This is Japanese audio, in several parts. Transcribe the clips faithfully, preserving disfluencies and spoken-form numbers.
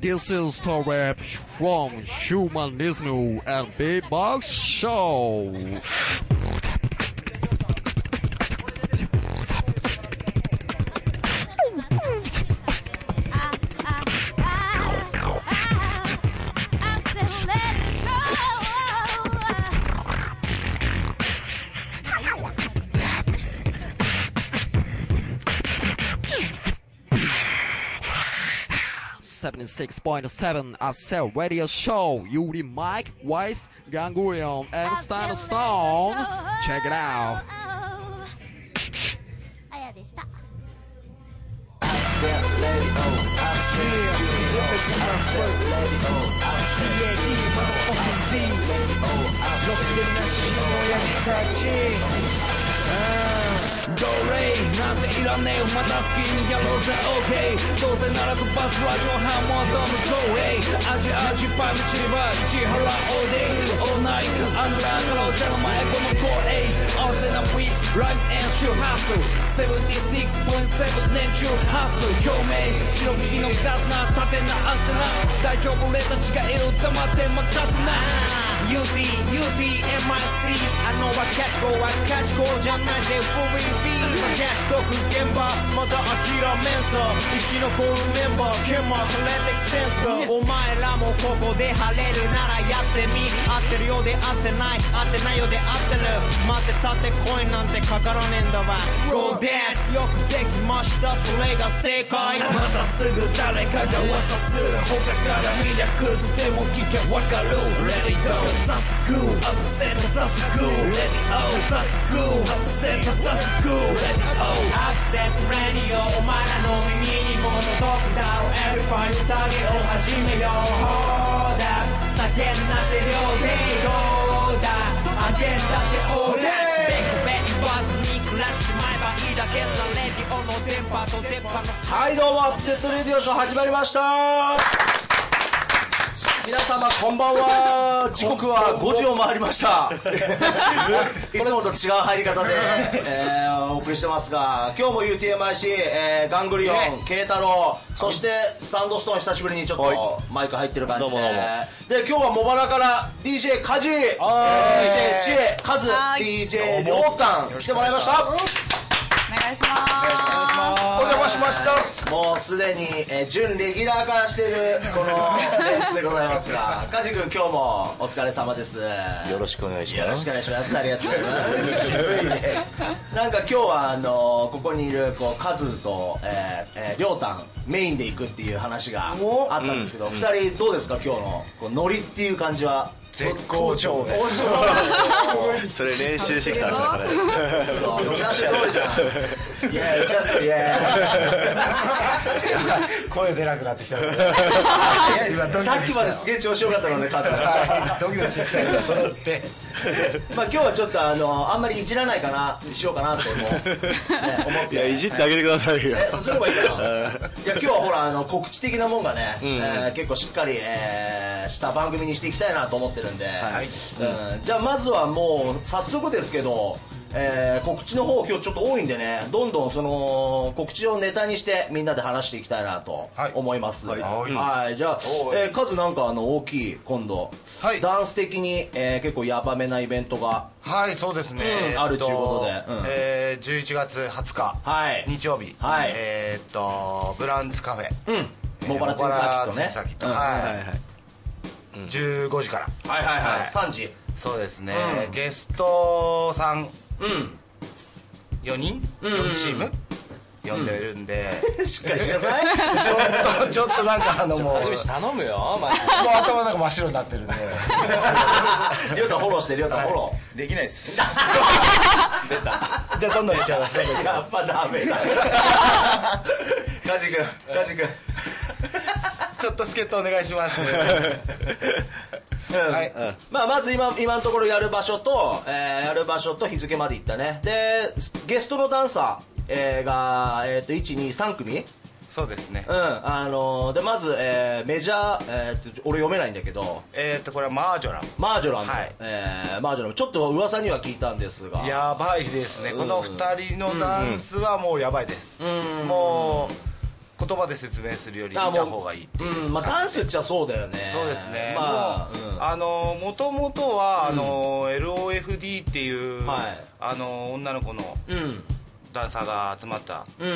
This is the rap from Humanism and Beatbox Show. seventy-six point seven Upset Radio Show. Yuri Mike, Weiss, Gangurion, and Stone Stone. Check it out. ドレイなんていらねえよまた好きにやろうぜ OK どうせならくバスラジオハモードの東映アジアジパンチバ市原オーデイオーナイトアンダーからお茶の前この公営合わせなビーツライブ演習ハスセブンティーシックスポイントセブン 年中ハス表明白木のガスな縦なアンテナ大丈夫俺たちがいる黙って任すな ユーディー ユーディー エムアイシー I know I catch go I catch go じゃないで フリービー今キャッシュトーク現場まだ諦めんさ生き残るメンバーケンマーそれでセンスだお前らもここで晴れるならやってみ合ってるようで合ってない合ってないようで合ってる待ってたって声なんてかからねえんだわ Go dance よくできましたそれが正解またすぐ誰かが噂する他から見りゃクズでも聞けわかる Let it go ザスグーアップセットザスグー Let it go ザスグーアップセットザスグー Let it go アップセットラディオお前らの耳にも届くだろ Everybody 宴を始めようほだ酒なんて両手どうだあげんだってオーレッツベクベクバズに食らっちまえばいいだけさレディオの電波と電波のはいどうもアップセットレディオショー始まりました皆様こんばんは時刻はごじを回りましたいつもと違う入り方で、えー、お送りしてますが今日も ユーティーエムアイシー、えー、ガングリオン、慶太郎そしてスタンドストーン久しぶりにちょっとマイク入ってる感じでどうもどうもで今日は茂原から ディージェー カジ、ディージェー チエ、カズ、ディージェー りょうたん来てもらいましたお願いします。 お邪魔しました。もうすでに、えー、準レギュラー化しているこのメンツでございますが、カジ君今日もお疲れ様です。よろしくお願いします。 よろしくお願いします。ありがとうございます。なんか今日はあのー、ここにいるこうカズと、えーえー、りょうたんメインで行くっていう話があったんですけど、二、うん、人どうですか今日のこうノリっていう感じは。 絶好調です。それ練習してきたんですかそれ。 そう。打ち合わせ通りじゃん。いや打ち合わせ通り。いや。 声出なくなってきた。さっきまですげえ調子よかったのねカズ。 ドキドキしてきたよ。それって。 まあ今日はちょっとあのあんまりいじらないかなにしようかなと思って。 いやいじってあげてくださいよ。 えそうすればいいかな。いや今日はほらあの告知的なもんがね結構しっかりした番組にしていきたいなと思ってるんで、はいうん、じゃあまずはもう早速ですけど、えー、告知の方今日ちょっと多いんでねどんどんその告知をネタにしてみんなで話していきたいなと思います、はいはいはい、じゃあ、えー、数なんかあの大きい今度、はい、ダンス的に、えー、結構ヤバめなイベントがはいそうですね、 うん、あるということで、 うんえー、じゅういちがつはつか、はい、日曜日、はい、えー、っとブランツカフェ、 うん茂原つんさきとねつんさきとはいはいはいじゅうごじからはいはいはいさんじそうですねゲストさんよにんよんチーム呼んでるんでしっかりしてくださいちょっとちょっとなんかあのもう頼むよもう頭なんか真っ白になってるんでりょうたんフォローしてりょうたんフォローできないっす出たじゃあどんどんいっちゃいますやっぱダメだカジ君カジ君ちょっと助っ人お願いしますうんはいうんまあ、まず 今, 今のところやる場所と、えー、やる場所と日付までいったねでゲストのダンサー、えー、が、えー、といちにさん組そうですねうんあのー、でまず、えー、メジャー、えー、俺読めないんだけどえっとこれはマージョランマージョラン、 はいえー、マージョランちょっと噂には聞いたんですがやばいですね、うん、このふたりのダンスはもうやばいです、うん、もう言葉で説明するより見た方がいいっていう、 うん、まあダンスっちゃそうだよね。 そうですね。 まあ、 もう、あのもともとは、あの エルオーエフディー っていう、はい、あの女の子のダンサーが集まった、うん、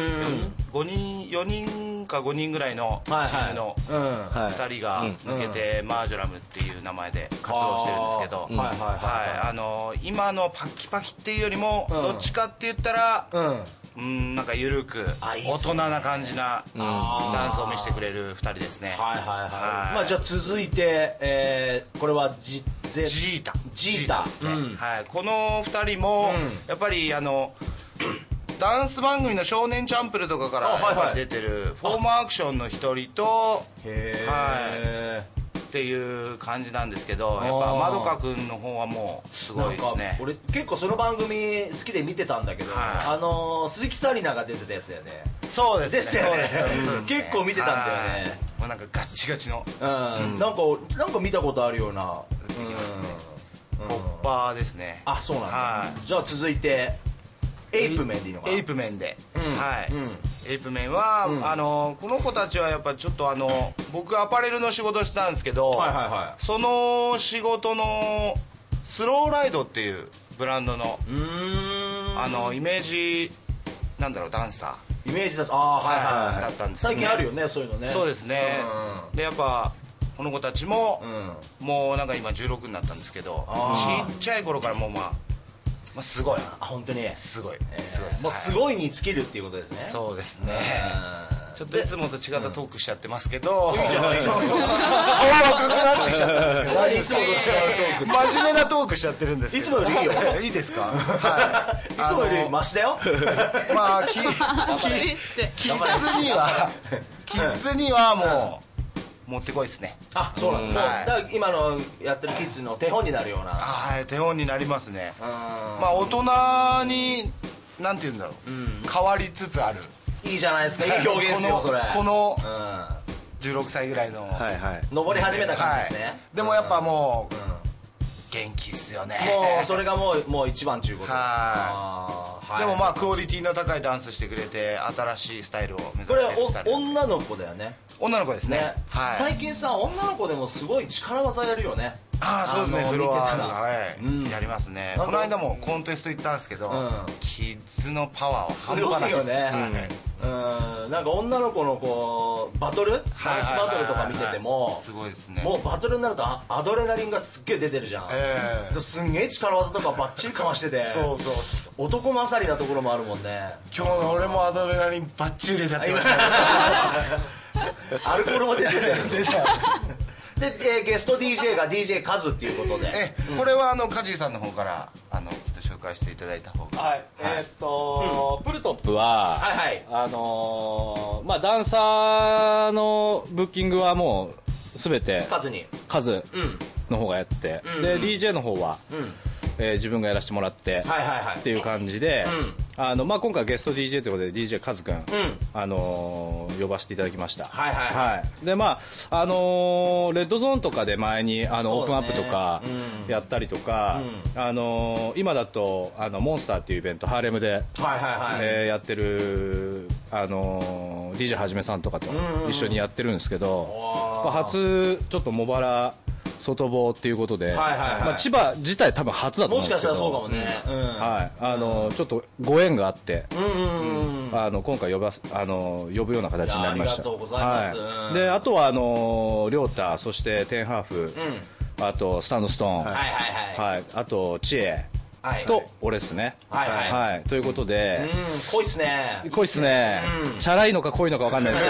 ごにんよにんかごにんぐらいのチームのふたりが抜けて、マージョラムっていう名前で活動してるんですけど、今のパキパキっていうよりも、どっちかって言ったら、うんうん、なんか緩く大人な感じなダンスを見せてくれるふたりですね。はいはいはい。 まあじゃあ続いて、えー、これはジジータジータですね。はい。このふたりもやっぱりあのダンス番組の少年チャンプルとかから出てるフォームアクションの一人と、はい。っていう感じなんですけど、やっぱまどかくんの方はもうすごいですね。 俺結構その番組好きで見てたんだけど、はい、あのー、鈴木紗理奈が出てたやつだよね。 そうですね。 ですよね。結構見てたんだよね。 もうなんかガッチガチの、 うん、なんかなんか見たことあるような。 ポッパーですね。 あ、そうなんだ。はい、じゃあ続いてエイプメンでいいのかな。 エイプメンで、うん、はい、うん、エイプメンは、うん、あのこの子たちはやっぱちょっとあの、うん、僕アパレルの仕事してたんですけど、はいはいはい、その仕事のスローライドっていうブランドのうーんあのイメージなんだろうダンサーイメージダンサーああはいはい、はい、 だったんですね。 最近あるよねそういうのね。 そうですね。でやっぱこの子たちも、うん、もうなんか今じゅうろくになったんですけど、ちっちゃい頃からもうまあまあ、すごいあ本当にすごい、 えー、すごいもうすごいに尽きるっていうことですね。 そうですね。ちょっといつもと違ったトークしちゃってますけど、いいじゃないいいじゃない顔赤くなってきちゃったんですけど、 いつもと違うトーク真面目なトークしちゃってるんですけど、 いつもよりいいよいいですか。はい、 いつもよりマシだよ。 まあキッズにはキッズにはもうもってこいですね。 あ、そうなんだ。はい、だから今のやってるキッズの手本になるような。 はい、手本になりますね。まあ大人になんて言うんだろう、うん、変わりつつある。 いいじゃないですか。いい表現ですよそれ。 このじゅうろくさいぐらいの、 はいはい、登り始めた感じですね。はい、 でもやっぱもう、うん、元気っすよね。 もうそれがもうもう一番中古で。 はい。でもまあクオリティの高いダンスしてくれて新しいスタイルを目指してる。 これ女の子だよね。 女の子ですね。ね、はい、 最近さ女の子でもすごい力技やるよね。 ああそうですね。フロアはい、うん、やりますね。この間もコンテスト行ったんですけど、うん、キッズのパワーは半端ないです。 すごいよね。うん、なんか女の子のこうバトル、ダンスバトルとか見ててもすごいですね。 もうバトルになるとアドレナリンがすっげえ出てるじゃん。えー、すんげえ力技とかバッチリかましてて、そうそう男勝りなところもあるもんね。 今日の俺もアドレナリンバッチリ出ちゃってます。 アルコールも出てて出た。で、えー、ゲスト ディージェー が ディージェー カズっていうことで、 え、うん、これはあのカジーさんの方からあのちょっと紹介していただいた方が。 はい、はい、えー、っと、うん、プルトップは、はいはい、あのー、まあダンサーのブッキングはもうすべてカズにカズの方がやって、うん、で ディージェー の方は、うん、えー、自分がやらせてもらってっていう感じで、あのまあ今回ゲスト ディージェー ということで ディージェー カズくん、うん、あのー、呼ばせていただきました。はいはいはい、はい、でまああのー、レッドゾーンとかで前にあの、ね、オープンアップとかやったりとか、うん、あのー、今だとあのモンスターっていうイベントハーレムで、はいはいはい、えー、やってるあのー、ディージェー はじめさんとかと一緒にやってるんですけど、うんうん、まあ、初ちょっと茂原外房っていうことで、はいはいはい、まあ、千葉自体多分初だと思うんですけど、 もしかしたらそうかもね、うん、 はい、あのちょっとご縁があって、うんうん、あの今回呼ばあの呼ぶような形になりました。ありがとうございます。はい、であとはあの亮太、そしてテンハーフ、うん、あとスタンドストーン、はいはいはい、はい、あと知恵と俺ですね。はいはいはい、ということで、 うん、濃いっすね。 濃いっすね。うん、チャラいのか濃いのか分かんないです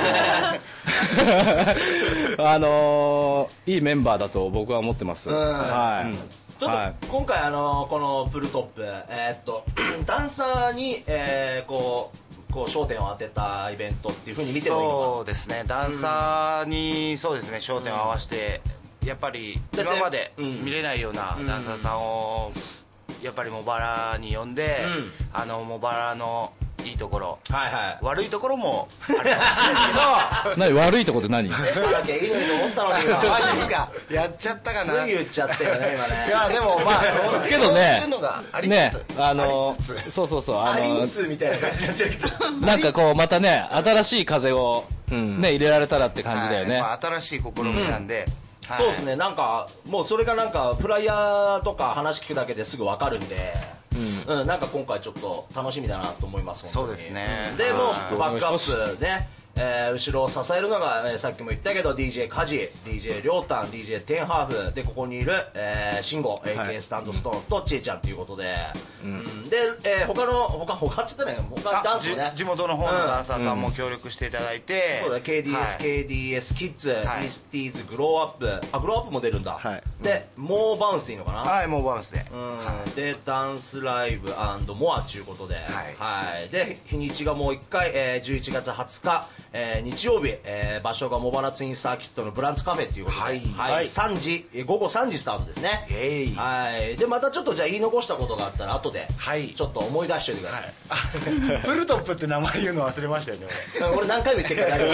けど、あのー、いいメンバーだと僕は思ってます。うん、はい。うん、 ちょっと今回あのー、このプルトップ、えー、っとダンサーに、えー、こうこう焦点を当てたイベントっていう風に見てもいいのかな。 そうですね。ダンサーに、うん、そうですね、焦点を合わせて、やっぱり今まで見れないようなダンサーさんを、やっぱり茂原に呼んで、うん、あの茂原のいいところ、はいはい、悪いところもあるかもしれないけど何悪いところって何？ え、だけいいのに思ったのに今マジですか？やっちゃったかな。 すぐ言っちゃったよね今ね。 いやでもまあそうけどね、 そういうのがありつつ、 ね、あのそうそうそう、 あのアリンスみたいな感じになっちゃうけど、 なんかこうまたね新しい風をね入れられたらって感じだよね、 はいまあ、新しい試みなんで、 はい、そうですね。なんかもうそれがなんかフライヤーとか話聞くだけですぐ分かるんで、うんうん、なんか今回ちょっと楽しみだなと思います。 そうですね。 でもうバックアップね、えー、後ろを支えるのが、えー、さっきも言ったけど ディージェー カジ、 ディージェー りょうたん、 ディージェー テンハーフでここにいる、えー、シンゴ エーケー スタンドストーンとちえちゃんということで、うんうん、で、えー、他の他他っつってね他ダンスもね地元の方のダンサーさんも協力していただいて、 うん、そうだ ケーディーエス、はい、ケーディーエス キッズ、はい、ミスティーズグローアップ、あグローアップも出るんだ、はい、でモーバウンスでいいのかな、 はいモーバウンスで、 うんはい、でダンスライブ&モアということで、はいはい、で日にちがもういっかい、えー、じゅういちがつはつか、えー、日曜日、えー、場所が茂原ツインサーキットのブランツカフェということで、はいはい、さんじ午後さんじスタートですね、はい、でまたちょっとじゃあ言い残したことがあったら後でちょっと思い出しておいてください、 はい、プルトップって名前言うの忘れましたよね俺俺何回も言ってるから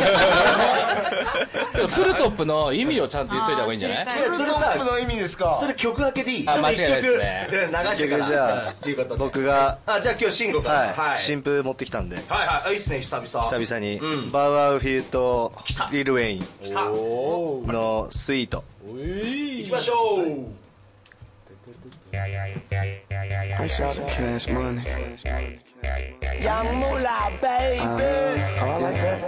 プルトップの意味をちゃんと言っといた方がいいんじゃない？ プルトップの意味ですか？ それ曲明けでいい？ あ間違いないですね。 流してからじゃあっていうことで僕があじゃあ今日シンゴからはい、はい、新譜持ってきたんではいはいいいっすね久々 久々に、うん、バウアウフィーとリル・ウェイン来たのスイートいきましょう Fresh out the cash money. Young Moolah, baby. Uh, oh, I like that.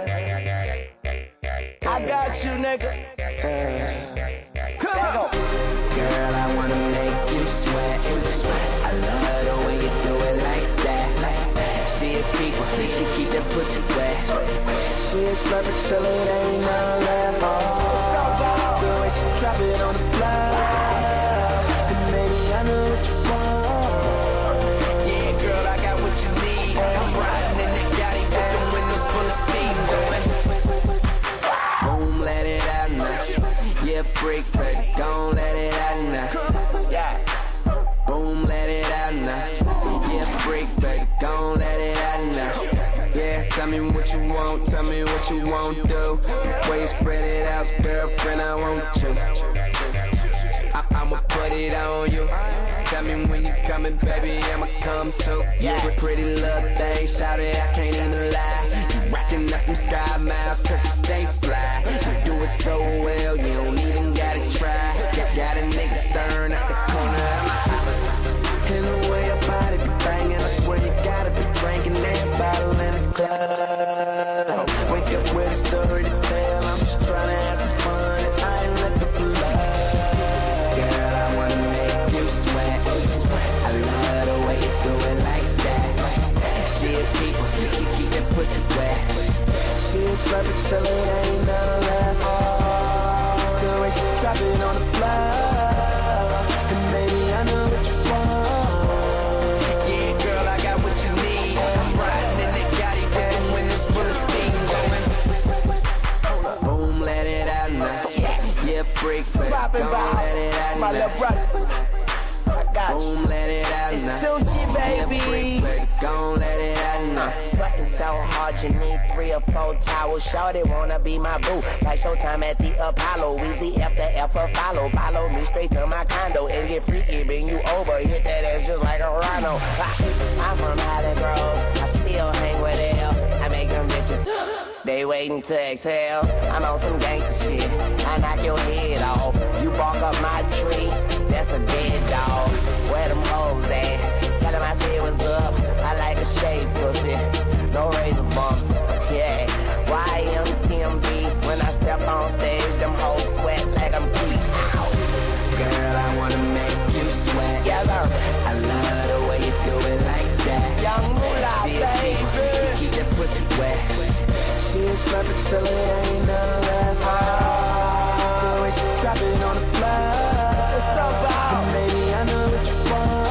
I got you, nigga. Uh, Come on. Girl, I wanna make you sweat. I love the way you do it like that. She a keeper, she keep that pussy wet. She a slurper till it ain't none left. Oh, the way she drop it on the floor. I know what you want. Yeah, girl, I got what you need. I'm riding in that Gotti with the windows full of steam going. Boom, let it out now. Yeah, freak, baby, gon' let it out now. Yeah. Boom, let it out now. Yeah, freak, baby, gon' let it out now. Yeah, tell me what you want, tell me what you won't do. The way you spread it out, girlfriend, I want you. I I'ma put it on you. Tell me when you coming, baby, I'ma come too. Yeah, you a pretty little thing, shout it, I can't even lie. You racking up them sky miles, cause you stay fly. You do it so well, you don't even gotta try. Got, got a nigga stirring at the corner of my eye. And the way your body be banging, I swear you gotta be drinking that bottle in the club. Wake up with a story to tell, I'm just trying to have some fun, and I ain't looking for love. She a keeper, she keep that pussy wet. She a slurper till it ain't none left. Oh, the way she drop it on the floor. And baby, I know what you want. Yeah, girl, I got what you need. I'm riding in that Gotti with the windows full of steam going. Boom, let it out now. Yeah, freak, baby, gon' let it out now. Boom, let it out it's now. It's Tucci, baby. Yeah, freak, baby, gon' let it out now. Sweating so hard you need three or four towels. Shorty wanna be my boo, like Showtime at the Apollo. Easy after F for follow. Follow me straight to my condo and get freaky. Bring you over, hit that ass just like a rhino. I'm from Holly Grove, I still hang with L. I make them bitches, they waiting to exhale. I'm on some gangster shit, I knock your head off. You bark up my tree, that's a dead dog. Where them hoes at? Tell them I said what's up. I like the shape pussy, no razor bumps. Yeah, Y M C M B. When I step on stage, them hoes sweat like I'm Pete. Girl, I wanna make you sweat. Yeah, I love the way you do it like that. Young Moolah, she baby. She keep that pussy wet. She a slurper till it ain't none left. Oh, the way she drop it on the floor. It's so bad. And baby, I know what you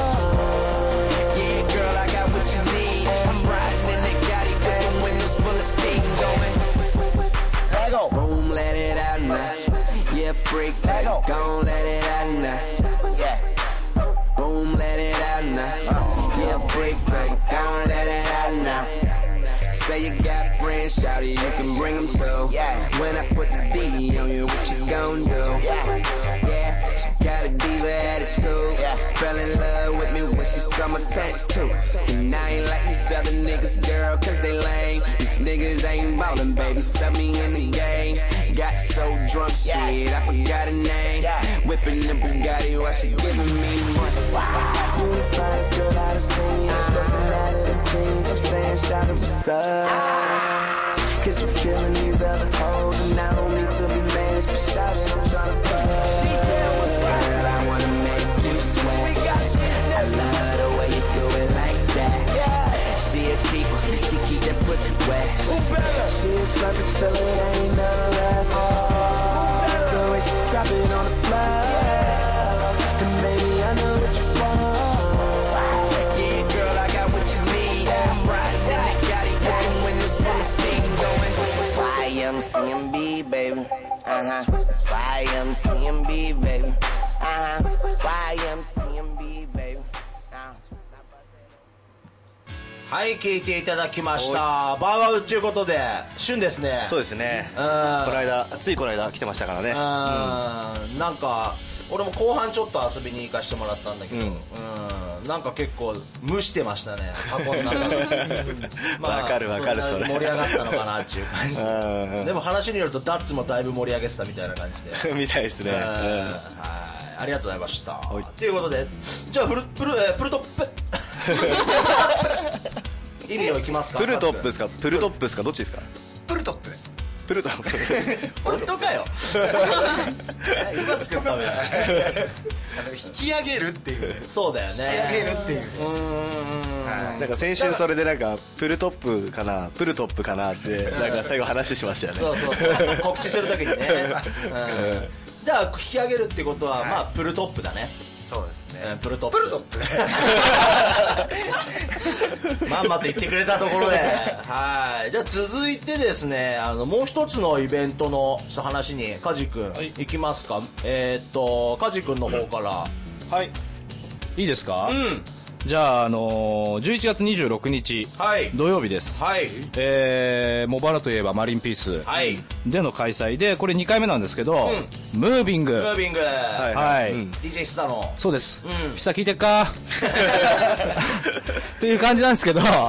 want. Yeah, girl, I got what you need. I'm riding in that Gotti with the windows full of steam going. Let go. Boom, let it out now. Yeah, freak, let go. Gon' let it out now. Yeah. Boom, let it out now. Yeah, freak, gon' let it out now. Say you got friends, shawty, you can bring them too. Yeah. When I put this D on you, what you gon' do? Yeah. Yeah. She got a diva attitude. Fell in love with me when she saw my tattoo. And I ain't like these other niggas, girl, cause they lame. These niggas ain't ballin', baby, set me in the game. Got so drunk, shit, I forgot her name. Whipping the Bugatti while she giving me money. You the finest girl I've seen. Bustin' out of them jeans, I'm saying shout out what's up. Cause you killing these other hoes, and I don't mean to be mad, but shout it, I'm tryna play. Girl, I wanna make you sweat. I love the way you do it like that. She a keeper, she keep that pussy wet. She a slurper till it ain't none left. The way she drop it on the floor, and baby I know what you want. Yeah, girl, I got what you need. I'm riding in the Gotti with the windows full of steam going. Y M C M B, baby. Uh huh. Y M C M B, baby. Uh huh. Y M C M B, baby. はい、聞いていただきました。バウワウということで、旬ですね。 そうですね。この間、ついこの間来てましたからね。うん、 なんか俺も後半ちょっと遊びに行かしてもらったんだけど、うん、なんか結構蒸してましたね、箱の中で。 わかるわかる、それ。 盛り上がったのかなっていう感じで。でも話によるとダッツもだいぶ盛り上げてたみたいな感じで。 みたいですね。はい、 ありがとうございました。ということで、じゃあプルプルプルトップ。意味をいきますか。 プルトップですか、プルトップですか、どっちですか。 プルトップね。 プルトップ。 本当かよ。今作ったのよ。 引き上げるっていう。 そうだよね。 引き上げるっていう。 なんか先週それでなんかプルトップかな、プルトップかなってなんか最後話しましたよね。 そうそうそう。告知するときにね。じゃあ引き上げるってことはまあプルトップだね。 そうですね。 プルトップ。 プルトップ。 まんまと言ってくれたところで、はい。じゃあ続いてですね、あのもう一つのイベントの話にカジ君行きますか。えっとカジ君の方から。 はい。いいですか。 うん。 じゃあ、あのー、じゅういちがつにじゅうろくにち、はい、土曜日です、はい、えー、茂原といえばマリンピースでの開催で、これにかいめなんですけど、うん、ムービングムービングはい、 はい、うん、 ディージェー 久野そうです、うん、久聞いてっかっていう感じなんですけど、あ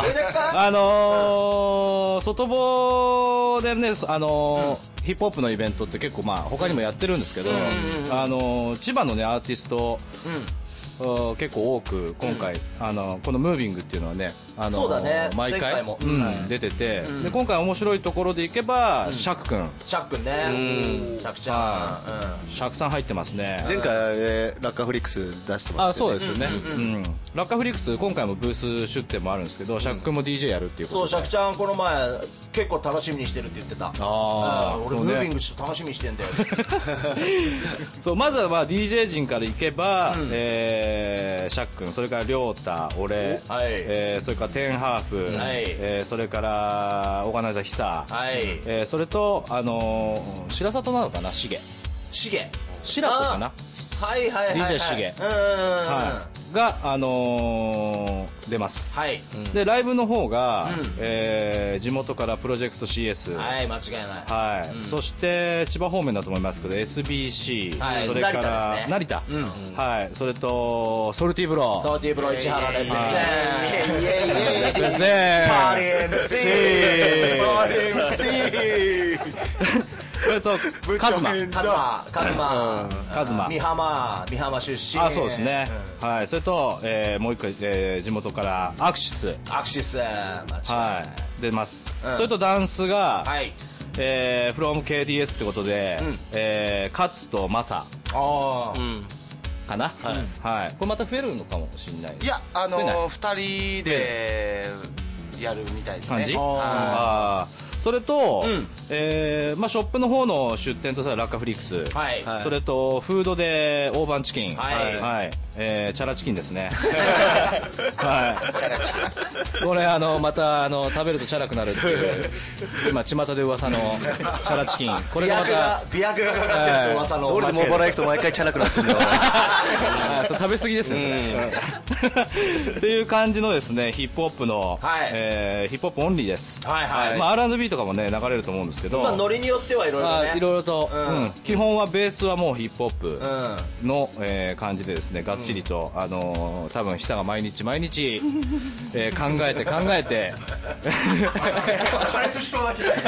のー、外房でね、あのーうん、ヒップホップのイベントって結構まあ他にもやってるんですけど、あのー、千葉のねアーティスト、うん結構多く今回、うん、あのこのムービングっていうのはね、あのそうだね、 毎回回も、 うんはい、出てて、うん、で今回面白いところでいけば、うん、シャク君シャク君ね、うん、シャクちゃん、うん、シャクさん入ってますね。 前回、えー、ラッカフリックス出してます、ね、 あそうですよね、うんうんうん、ラッカフリックス今回もブース出店もあるんですけど、うん、シャク君も ディージェー やるっていうことで、 そうシャクちゃんこの前結構楽しみにしてるって言ってた。あ、うん、俺ムービングちょっと楽しみにしてんだよそうまずはまあ ディージェー 陣からいけば、うん、えー、シャク君、それからりょうた、俺、はい、えー、それからテンハーフ、はい、えー、それからオーガナイザーヒサ、はい、えー、それと、あのー、白里なのかな、シゲシゲ白子かな、 はいはいはい、はい、 ディージェー シゲ、はい、が、あのー、出ます、はい、うん、でライブの方が、うん、えー、地元からプロジェクト シーエス、 はい、間違いない、 はい、うん、そして千葉方面だと思いますけど エスビーシー、はい、それから成田、ね、成田、うん、はい、それとソルティブローソルティブロー市原レプゼンレプゼンパーリー エムシー パーリー エムシーそれとカズマカズマカズマカズマ美浜美浜出身、 あそうですね、うん、はい、それと、えー、もう一回、えー、地元からアクシスアクシス、 はい、出ます、うん、それとダンスが、はい、えー、from ケーディーエス ってことで、うん、えー、カツとマサあ、うん、かな、はい、はい、これまた増えるのかもしれない。 いや、あのー、ふたりでやるみたいですね。 感じ？ああ、それと、うん、えーまあ、ショップの方の出店としてはラッカフリックス、はい、それとフードで大判チキン、はいはい、えー、チャラチキンですねはい、これあのまたあの食べるとチャラくなるっていう今巷で噂のチャラチキン、これがまた美薬がかかってるって噂の、 俺でもバラ行くと毎回チャラくなってるんだそう食べ過ぎですねっていう感じのですねヒップホップの、はい、えー、ヒップホップオンリーです、はいはい、まあ、アールアンドビー ととかもね流れると思うんですけど、 まあノリによってはいろいろね、 いろいろと、 うんうん、基本はベースはもうヒップホップの、えー、感じでですね、がっちりと、うん、あのー、多分久が毎日毎日、えー、考えて考えて破裂しそうだけど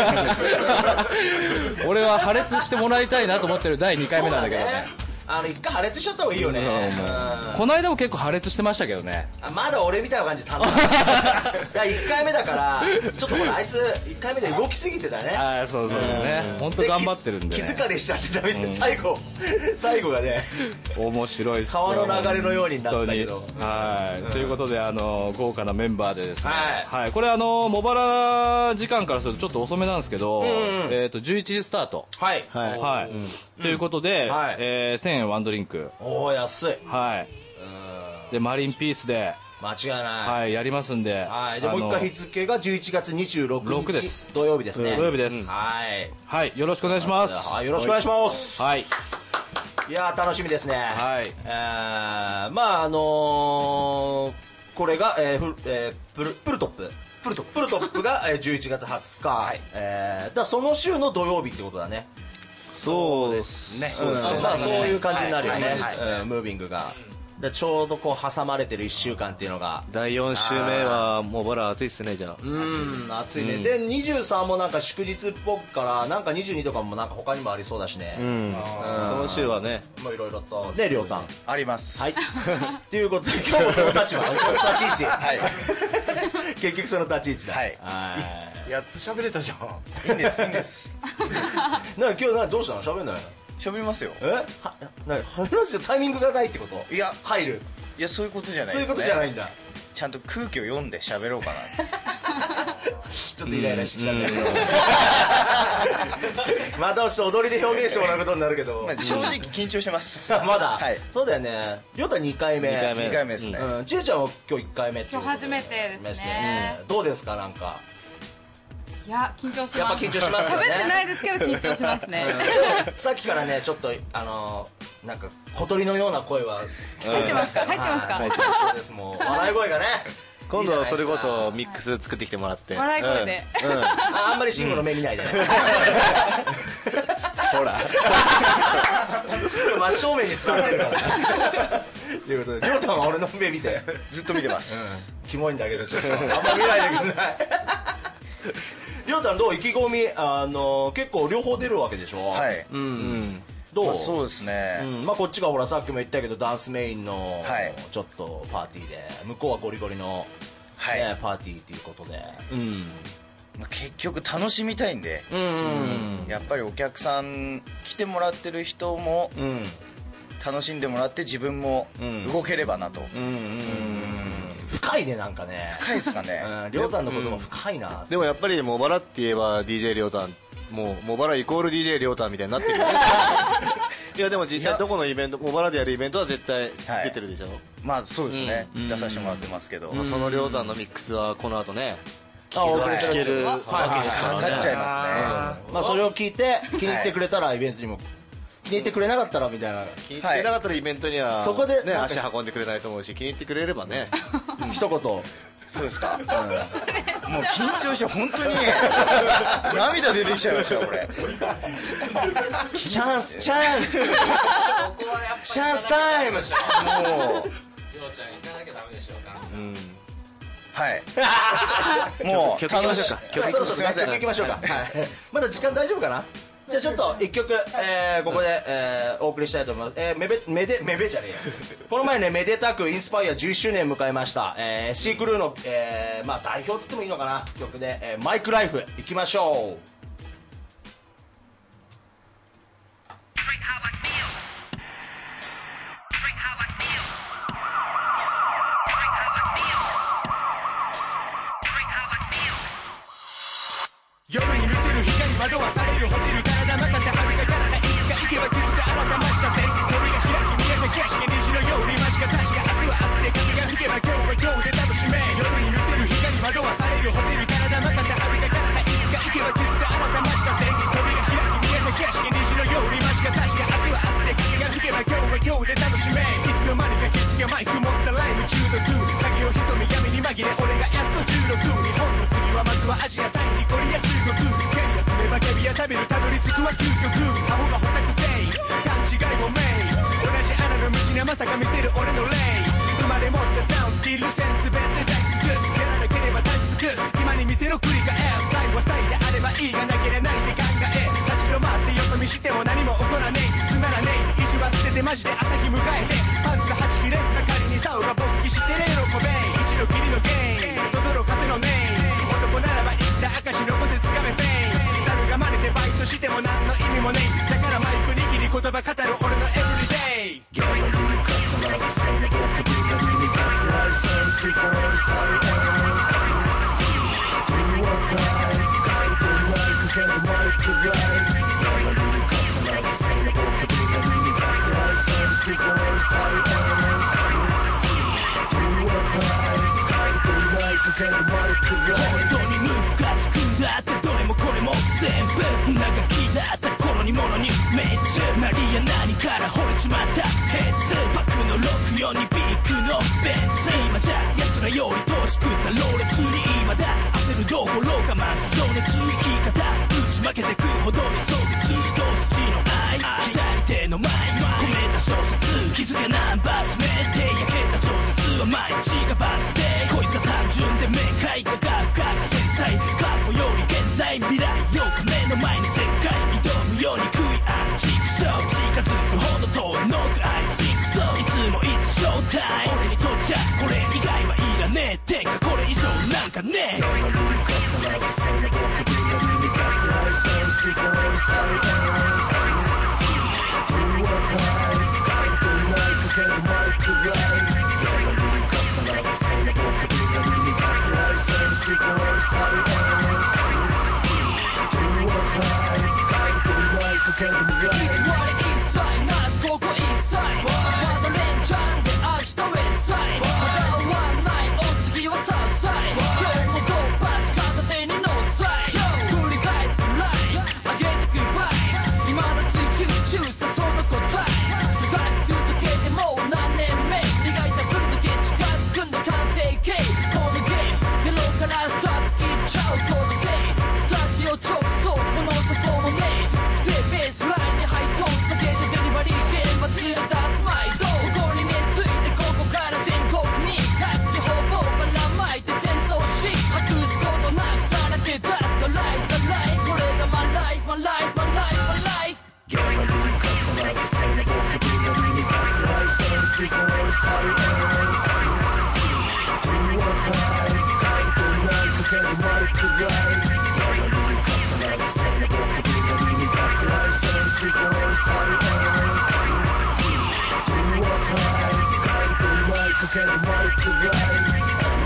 俺は破裂してもらいたいなと思ってるだいにかいめなんだけどね。 あの一回破裂しちゃった方がいいよね。 この間も結構破裂してましたけどね。 まだ俺みたいな感じで頼んだ。いやいっかいめだからちょっとほらあいついっかいめで動きすぎてたね。 ああそうそうね。本当頑張ってるんで、ね。 気疲れしちゃってダメで、最後最後がね面白いっすよ。 川の流れのようになってたけど。 はい、うん、ということであの豪華なメンバーでですね。 はい。 はい、これあの茂原時間からするとちょっと遅めなんですけど、うんうん、えっとじゅういちじスタート。 はいはいはい。うん、ということで、はい、えー、せんえんワンドリンク。 おお安い。 はい。でマリンピースで間違いない、 はい、やりますんで、 はい、でもう一回日付がじゅういちがつにじゅうろくにちです。土曜日ですね。 土曜日です、うん、 はいはい、よろしくお願いします。 はい、よろしくお願いします。 はい、 いやー楽しみですね。 はい、 えー、まああのー、これが、えーふえー、プルプルトッププルトッププルトップがじゅういちがつはつか、はい、えー、だその週の土曜日ってことだね。 そうですね、 うん、まあそういう感じになるよね、はいはいはい、うん、ムービングがでちょうどこう挟まれてるいっしゅうかんっていうのがだいよん週目はもうボラ暑いっすね。じゃあうん暑いね、うん、でにじゅうさんもなんか祝日っぽくからなんかにじゅうにとかもなんか他にもありそうだしね、うん、うんその週はねもういろいろとで両端あります。 はいということで今日もその立場立ち位置、はい、結局その立ち位置だ。はい、 はいやっと喋れたじゃん。いいんですいいんですなんか今日などうしたの喋んないの。 喋りますよ。 えはな話すタイミングがないってこと。いや入るいやそういうことじゃないですね。そういうことじゃないんだ。 ちゃんと空気を読んで喋ろうかなちょっとイライラしてきたねまたちょっと踊りで表現してもらうことになるけど、 まあ、正直緊張してますまだ、はい、そうだよね。りょうたにかいめにかいめにかいめですね、 うん、ちえちゃんは今日いっかいめっていう今日初めてですね、 うん、どうですか。なんかいや緊張します。 やっぱ緊張しますよね。 喋ってないですけど緊張しますね、 うん、さっきからねちょっとあのー、なんか小鳥のような声は入ってますか。入ってますか。 はい、そうです。もう笑い声がね今度はそれこそミックス作ってきてもらって笑い声で、 うんうん、あ, あんまり慎吾の目見ないで、ね、 ほら真正面に座ってるからということでりょうたは俺の目見てずっと見てます、 うん、キモいんだけどちょっとあんま見ないでくんないりょうたんどう意気込み。あの結構両方出るわけでしょ。 はい、 うん、うん、どう、まあ、 そうですね、 うんまあ、こっちがほらさっきも言ったけどダンスメインのちょっとパーティーで、向こうはゴリゴリの、はいね、パーティーっていうことで、うん結局楽しみたいんで、うんうんうん、やっぱりお客さん来てもらってる人も楽しんでもらって自分も動ければなと。うんうんうん深いね。なんかね深いですかね。 りょうたんのことも深いな。 でもやっぱり茂原って言えば ディージェー りょうたん、もう茂原イコール ディージェー りょうたんみたいになってるよねいやでも実際どこのイベント茂原でやるイベントは絶対出てるでしょ、はい、 まあそうですね、うん、出させてもらってますけど、 うん、そのりょうたんのミックスはこの後ね聞けるわけですからね。 かかっちゃいますね、 うん、まあそれを聞いて気に入ってくれたらイベントにも、はい気に入ってくれなかったらみたいな。 気に入ってなかったらイベントにはそこでね足運んでくれないと思うし、気に入ってくれればね一言。 そうですか、うん、もう緊張して本当に涙出てきちゃいました俺チャンスチャンスチャンスタイム。もうりょうちゃん行かなきゃダメでしょうか。うんはいもう曲行きましょうか。 曲そろそろ曲行きましょうか、はい、まだ時間大丈夫かな。じゃあちょっと一曲、えー、ここで、えー、お送りしたいと思います。えー、めべ、めで、めべじゃねえよ。この前ね、めでたくインスパイアじゅっしゅうねん迎えました。えー、シークルーの、えー、まあ代表って言ってもいいのかな、曲で、えー、マイクライフ、いきましょう。 夜に見せる光惑わされるホテル体任せはるか体いつか行けば気づく新たましたぜ扉開き見えた景色虹のように間近確か明日は明日で風が吹けば今日は今日で楽しめ夜に見せる光惑わされるホテル体任せはるか体いつか行けば気づく新たましたぜ扉開き見えた景色虹のように間近確か明日は明日で風が吹けば今日は今日で楽しめいつの間にか気づけマイク持ったライム中毒影を潜め闇に紛れ俺がエストじゅうろく日本の次はまずはアジア大陸コリア中国食べるたどり着くは究極アホが補作せい勘違いをメイ同じ穴の無知なまさか見せる俺の霊生まれ持ったサウンスキルセンス全て出し尽くすやらなければ立ち尽くす今に見てろ繰り返す際は際であればいいがなければ何で考え立ち止まってよそ見しても何も起こらねえつまらねえ意地は捨ててマジで朝日迎えてパンツはち切ればかりに竿が勃起してねえのこべ一度きりのゲーム轟かせのネーム男ならば生きた証残せつかめフェイン猿が真似てバイトしても何の意味もねえだからマイク握り言葉語る俺のエブリデイギャラリーカスタマーズサインのボケビナリに隠れるセンスイコールサイエンスDo or die 書いてないかけるマイクライギャラリーカスタマーズサインのボケビナリに隠れるセンスイコールサイエンスDo or die 書いてないかけるマイクライ本当にムカつくんだってどれもこれも全部長きだった頃にものにめっちゃ何や何から惚れちまったヘッズバックのろくよんにビッグのベンツ今じゃ奴らより年食ったローレツに今だ焦るどころ我慢す情熱生き方打ち負けてくほどにそう一筋の愛左手の前に込めた小説気づけナンバー詰めて焼けた饒舌は毎日がバースデーこいつは単純で明快がガクガク繊細過去より現在未来よく目の前に前回挑むように食いアンチクショー近づくほど遠いノックアイシンクソーいつもいつショータイム俺にとっちゃこれ以外はいらねえてかこれ以上なんかねえギャラリーカスタマーズサインのボケビナリに隠れるセンスイコールサイエンス Do or die 書いてないかけるマイクライギャラリーカスタマーズサインのボケビナリに隠れるセンスイコールサイエンス Do or die 書いてないかけるマイクライ偽りインサイならしここインサイまだレンチャンで明日ウェンサイまだワンナインお次はサウサイ今日もドンパチ片手にノーサイ繰り返すライン上げてくバイ未だ追求中さその答え探し続けてもう何年目磨いた分だけ近づくんだ完成形このゲームゼロからスタート切っちゃうこのデイスタジオ直送この底もね不定ベースラインにハイトーン下げてデリバリー現場連れ出す毎度ここに根付いてここから全国に各地ほぼばらまいて転送し隠すことなくさらけ出すさらいさらいこれがマイライフマイライフマイライフマイライフギャラリーカスタマーズサインのボケビナリに隠れるセンスイコールサイエンス Do or die 書いてないかけるマイクライギャラリーカスタマーズサインのボケビナリに隠れるセンスイコールサイエンス Do or die 書いてないかけるマイクライ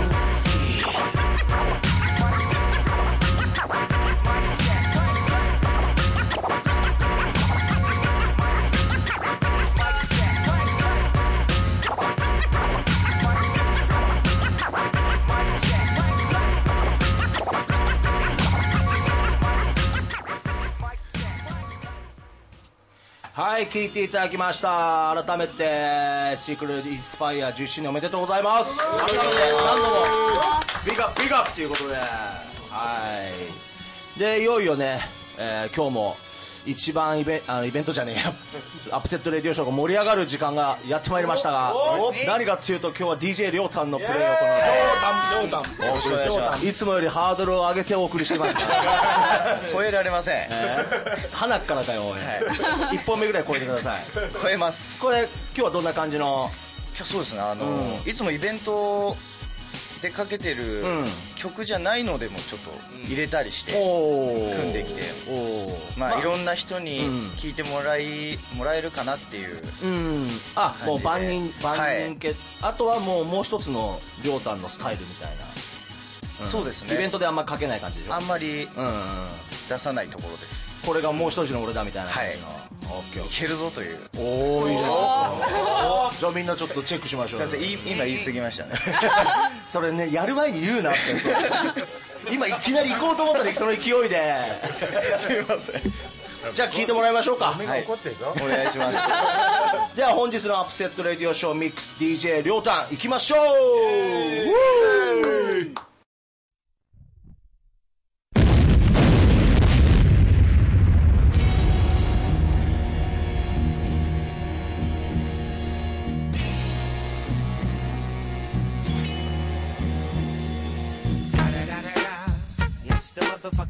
はい、聞いていただきました。改めてシークレットインスパイアじゅっしゅうねんおめでとうございます。改めて何度もビッグアップビッグアップということで、はいでいよいよね、えー、今日も一番イベあのイベントじゃねえやアップセットレディオショーが盛り上がる時間がやってまいりましたが、何かっていうと今日は ディージェー りょうたんのプレイを行う。りょうたん、りょうたん、よろしくお願いします。いつもよりハードルを上げてお送りしてますから超えられません、 えー、鼻からかよ、はい、いっぽんめぐらい超えてください。 超えます。 これ今日はどんな感じの？ 今日そうですね、あの、うん、いつもイベントでかけてる曲じゃないのでもちょっと入れたりして組んできて、まあいろんな人に聴いてもらいもらえるかなっていう感じで、 あ、もう万人万人系、あとはもうもう一つのりょうたんのスタイルみたいな。 そうですね、 イベントであんまかけない感じでしょ。 あんまり出さないところです。 これがもう一つの俺だみたいな感じの、 はい、いけるぞという。 おお、いいじゃないですか。じゃあみんなちょっとチェックしましょう。 先生、今言い過ぎましたねそれね、やる前に言うなって今いきなり行こうと思ったらその勢いですいません。 じゃあ聞いてもらいましょうか。はい、 お願いしますでは本日のアップセットレディオショーミックス ディージェー りょうたんいきましょう。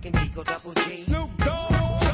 motherfucking Digo Double G. Snoop Dogg.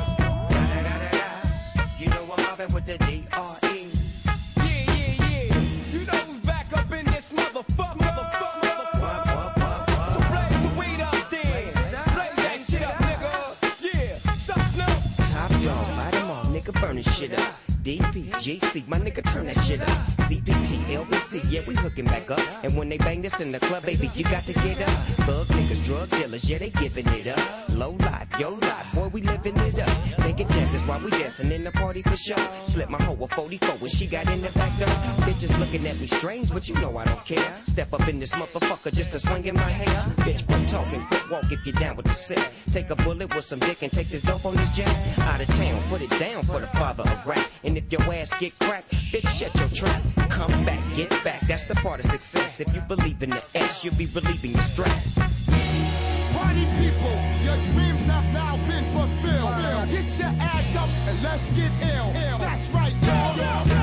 You know I'm mobbing with the D R E. Yeah, yeah, yeah. You know who's back up in this motherfucker. Motherfucker, motherfucker. So blaze the weed up then. Blaze that shit up, nigga. Yeah, sup, Snoop. Top dog, light 'em all, nigga, burn this shit up. D P G C, my nigga, turn that shit up. C P T, L B C, yeah, we hooking back up. And when they bang this in the club, baby, you got to get up. Thug niggas, drug dealers, yeah, they giving it up. Low life, yo life, boy, we living it up. Taking chances while we dancing in the party for sure. Slip my hoe a forty-four when she got in the back door. Bitches looking at me strange, but you know I don't care. Step up in this motherfucker just to swing in my hair. Bitch, quit talking, quit walk if you're down with the set. Take a bullet with some dick and take this dope on this jet. Out of town, put it down for the father of rap. And if your ass get cracked, bitch, shut your trap. Come back, get back, that's the part of success. If you believe in the S, you'll be relieving your stress. Party people, your dreams have now been fulfilled. Get your ass up and let's get ill. That's right, y'all.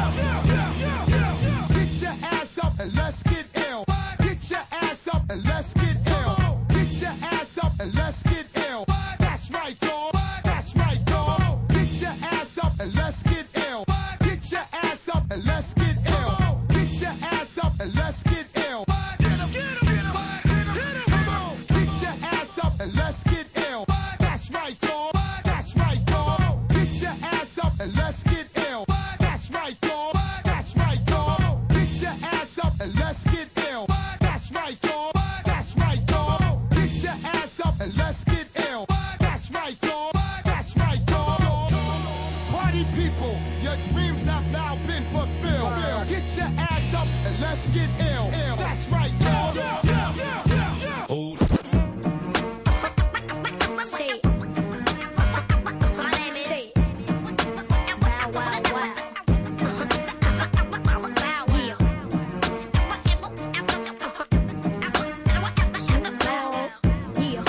Get your ass up and let's get ill. Get your ass up and let's get ill. Get your ass up and let's get ill. That's right, y'all. That's right, y'all. Get your ass up and let's get ill. Get your ass up and let's get ill. Get your ass up and let's get ill. Get 'em, get 'em, get 'em, get 'em. Come on. Get your ass up and let's get ill. That's right, y'all. That's right, y'all. Get your ass up and let's get ill. That's right, y'all. That's right, y'all. Get your ass up and let's get ill. That's right, y'all. That's right, y'all. Get your ass up and let's get ill. That's right, y'all. That's right, y'all. Party people, your dreams have now been fulfilled. Get your ass up and let's get ill. That's right, y'all. Hold. Say it. My name is Say it. Bow wow wow. Bow wow. Snoop Dogg. Yeah.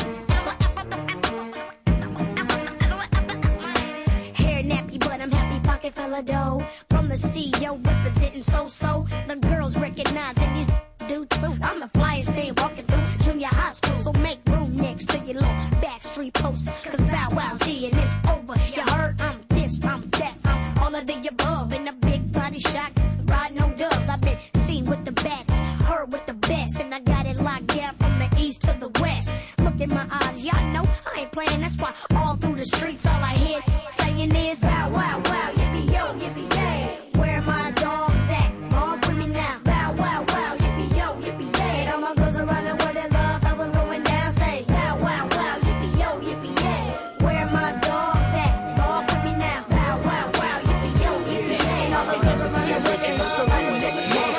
Hair nappy, but I'm happy. Pocket full of dough. From the C E O representing so-so. The girls recognizing these do too. I'm the flyest thing walking through junior high school. So make room next to your little backstreet post. Cause Bow Wow's here and it's over. You heard I'm this, I'm that, I'm all of the above. In a big body shot, riding on dubs. I've been seen with the baddest, heard with the best. And I got it locked down from the east to the west. Look in my eyes, y'all know I ain't playing. That's why all through the streets all I hear saying is Bow Wow Wow, yippee yo, yippee yay. Where my dogs at? Walk with me now. Bow Wow Wow, yippee yo, yippee yay. And all my girls around the world that love how was going down. Say Bow Wow Wow, yippee yo, yippee yay. Where my dogs at? Walk with me now. Bow Wow Wow, yippee yo, yippee yay. And all my girls around the world that love how was going down.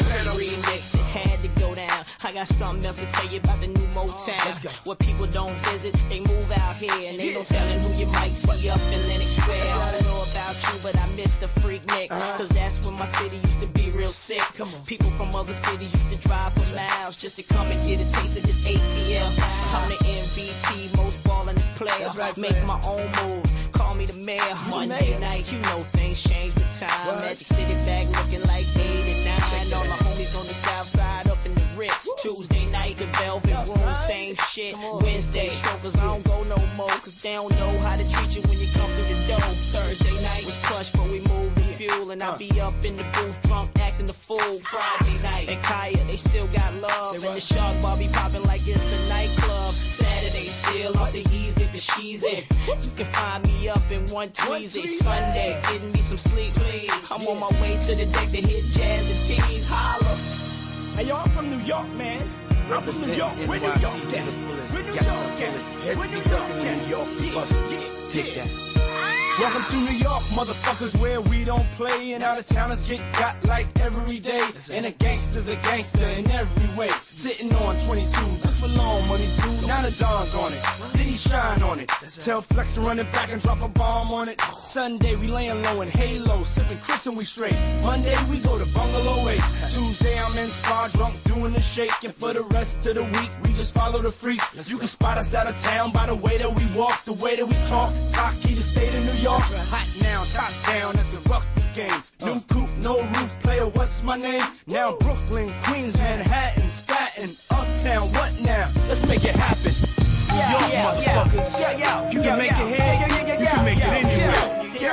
Remix, it had to go down. I got something else to tell you about the new Motown. Where people don't visit, they move out here. And ain't no telling who you might see up in Lenox Square. I don't know about you, but I miss the Freaknik. Cause that's when my city used to be real sick. People from other cities used to drive for miles just to come and get a taste of this A T L. I'm the M V P, most ballin' player. Make my own moves, call me the mayor. Monday night, you know things change with time. Magic City bag looking like eight and nine. All the homies on the south side up in the Ritz. Tuesday night, the Velvet Room, same shit. Wednesday, strokers, I don't go no more. Cause they don't know how to treat you when you come through the door. Thursday night was plush, but we moved the fuel. And I be up in the booth, drunk, acting the fool. Friday night, and Kaya, they still got love. And the Shark Bar be popping like it's a nightclub. Saturday, still up the easy, cause she's it. You can find me up in one Tweezy. Sunday, getting me some sleep, please. I'm on my way to the deck to hit jazz and tees. Holla. Hey, y'all from New York, man. I'm from New York. Where New York at? Where New York at? Where New York at? New York, yeah, yeah, take that. Welcome to New York, motherfuckers, where we don't play. And out of towners get got like every day. And a gangster's a gangster in every way. Sitting on twenty-two, this for long money too. Now the Don's on it, Diddy shine on it. Tell Flex to run it back and drop a bomb on it. Sunday we laying low in Halo, sipping Chris and we straight. Monday we go to Bungalow eight. Tuesday I'm in Spa drunk doing the shake. And for the rest of the week we just follow the freaks. You can spot us out of town by the way that we walk, the way that we talk. Cocky the state of New York. Hot now, top down at the rugby game. New coupe, no roof, player, what's my name? Now Brooklyn, Queens, Manhattan, Staten, Uptown, what now? Let's make it happen. Yeah, York, yeah, motherfuckers. Cause if you can make it here, you can make it anywhere.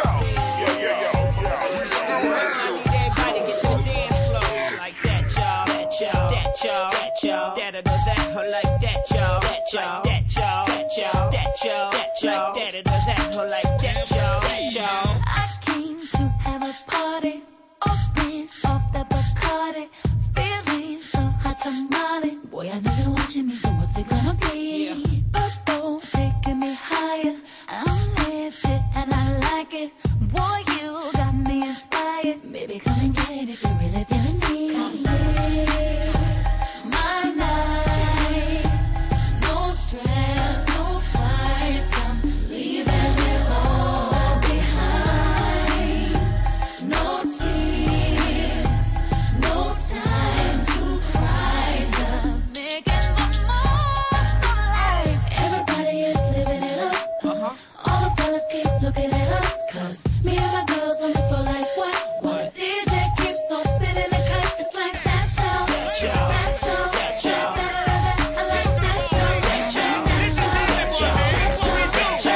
Everybody get to the dance floor like that, y'all. That y'all. That y'all. That y'all. That or that or like that, y'all. That y'all. That y'all. That y'all. That y'all. That y'all. That or that or like that, y'all. That y'all. I came to have a party, open off the Bacardi, feeling so hot tamale. Boy, I know you're watching me, so what's it gonna be? Bubble taking me higher, I'm lifted and I like it. Boy, you got me inspired. Baby, come and get it if you really feeling me. 'Cause it's my night, no stress, no fights. I'm leaving it all behind. No tears, no time to cry. Just making the most of life. Everybody is living it up. All the fellas keep looking at us. 'Cause me and my girls on the floor like what? While the D J keeps on spinning the cut, it's like that show, that show, that show, that show. I like that show, that show, that show, that show, that show,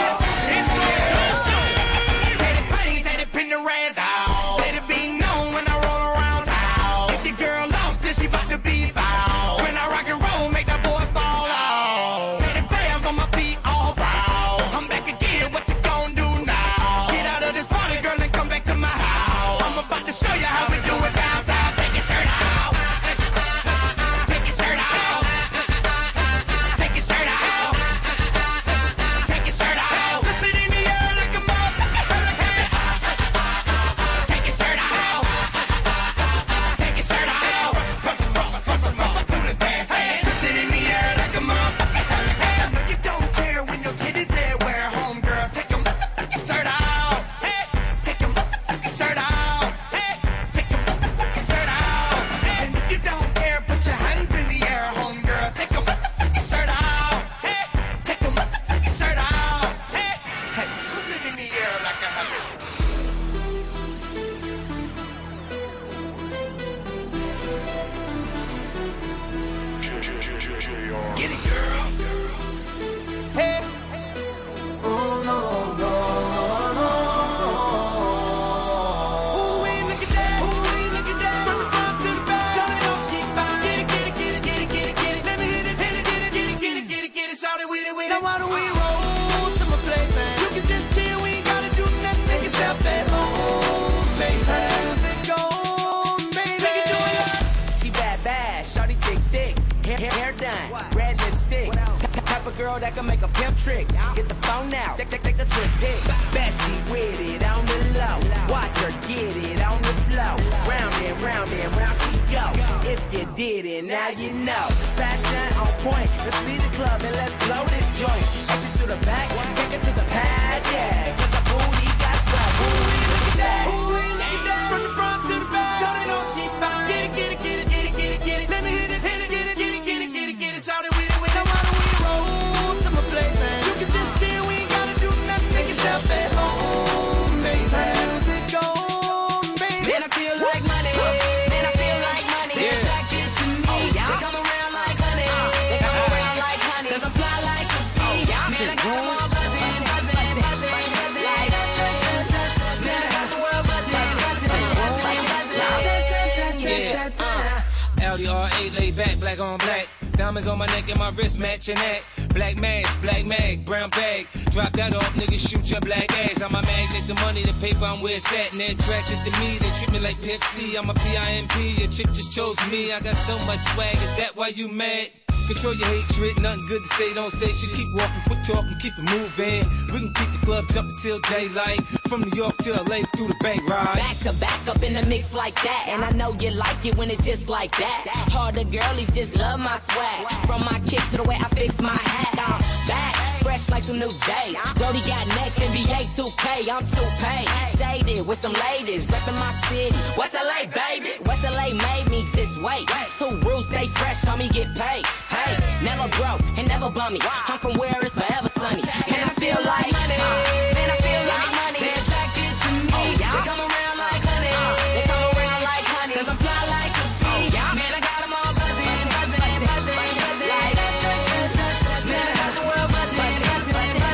that show. Take the pain, take the pin the rags out. Let it be known when I roll around town. If your girl lost, then she about to be found. When I rock and roll, make that boy fall out. Take the grams on my feet all proud. I'm back again, what you gon' do now? Get out of this party, girl, and come back to my house. I'm about to show you how we do it downtown. Take your shirt out. Take your shirt out. Take your shirt out. Take your shirt out. Twist it in the air like a motherfucker. Take your shirt out. Take your shirt out. Bust it, bust it, bust it, bust it, do the dance. Hey, twist it in the air like a motherfucker. I know you don't care when your titties everywhere, home girl. Take your motherfucking shirt out. Hey, take your motherfucking shirt out. Hey, take your motherfucking shirt out. And if you don't care, put your hands in the air, home girl. Take your motherfucking shirt out. Hey, take your motherfucking shirt out. Hey, hey, twist it in the air like a hundred. Get it, girl. Hey. Oh, no, no, no, no. Ooh, wee, look at that. Ooh, wee, look at that. From the front to the back. Shawty know she fine. Get it, get it, get it, get it, get it, get it. Let me hit it, hit it, get it, get it, get it, get it, get it. Shawty with it, with it. Now why don't we roll to my place, man? You can just chill, we ain't gotta do nothing. Make yourself at home, baby. Music on, baby. Make it do it. She bad, bad, shawty thick, thick, hair, hair, hair done, red lipstick, T- type of girl that can make a pimp trick. Get the phone out, take, take, take the trip pic. Bet she with it on the low, watch her get it on the flow. Round and round and round she go. If you did it, now you know. Fashion on point, let's leave the club and let's blow this joint. Exit through the back, take it to the pad, yeah. 'Cause the booty got swag. Ooh, look at that. Ooh, wee, look at that. From the front to the back. Shawty know she fine. Get it, get it, get it, get it, get it, get it. Let me hit it, hit it, get it, get it, get it, get it, get it. Shawty with it, with it. Now why don't we roll to my place, man? You can just chill, we ain't gotta do nothing. Make yourself at home, baby. Music on, baby. Man, I feel like money. Man, I feel like money. They're attracted to me. They come around like honey. They come around like honey. 'Cause I'm fly like a bee. Man, I got them all buzzing, buzzing, buzzing, buzzing. Like, man, I got the world buzzing, buzzing, buzzing, buzzing. Yeah, uh, L D R A laid back, black on black. Diamonds on my neck and my wrist matching that. Black mask, black mag, brown bag. Drop that off, niggas shoot your black ass. I'm a magnet, the money, the paper, I'm where it's at. And they're attracted to me, they treat me like Pimp C. I'm a P I M P, your chick just chose me. I got so much swag, is that why you mad? Control your hatred, nothing good to say, don't say shit. Keep walking, quit talking, keep it moving. We can keep the club jumping till daylight. From New York to L A through the bank ride. Back to back up in the mix like that. And I know you like it when it's just like that. Harder girlies just love my swag. From my kicks to the way I fix my hat. I'm back, fresh like some new days. Brody got next, N B A two K, I'm two paid. Shaded with some ladies, reppin' my city. West L A, baby. West L A made me this way. Two rules, stay fresh, homie, get paid. Hey, never broke and never bummy. I'm from where it's forever sunny. And I feel like money. Man, I feel like money. They're attracted to me. They come around like honey. They come around like honey. 'Cause I'm fly like a bee. Man, I got them all buzzing, buzzing, buzzing, buzzing. Like, man, I got the world buzzing, buzzing, buzzing.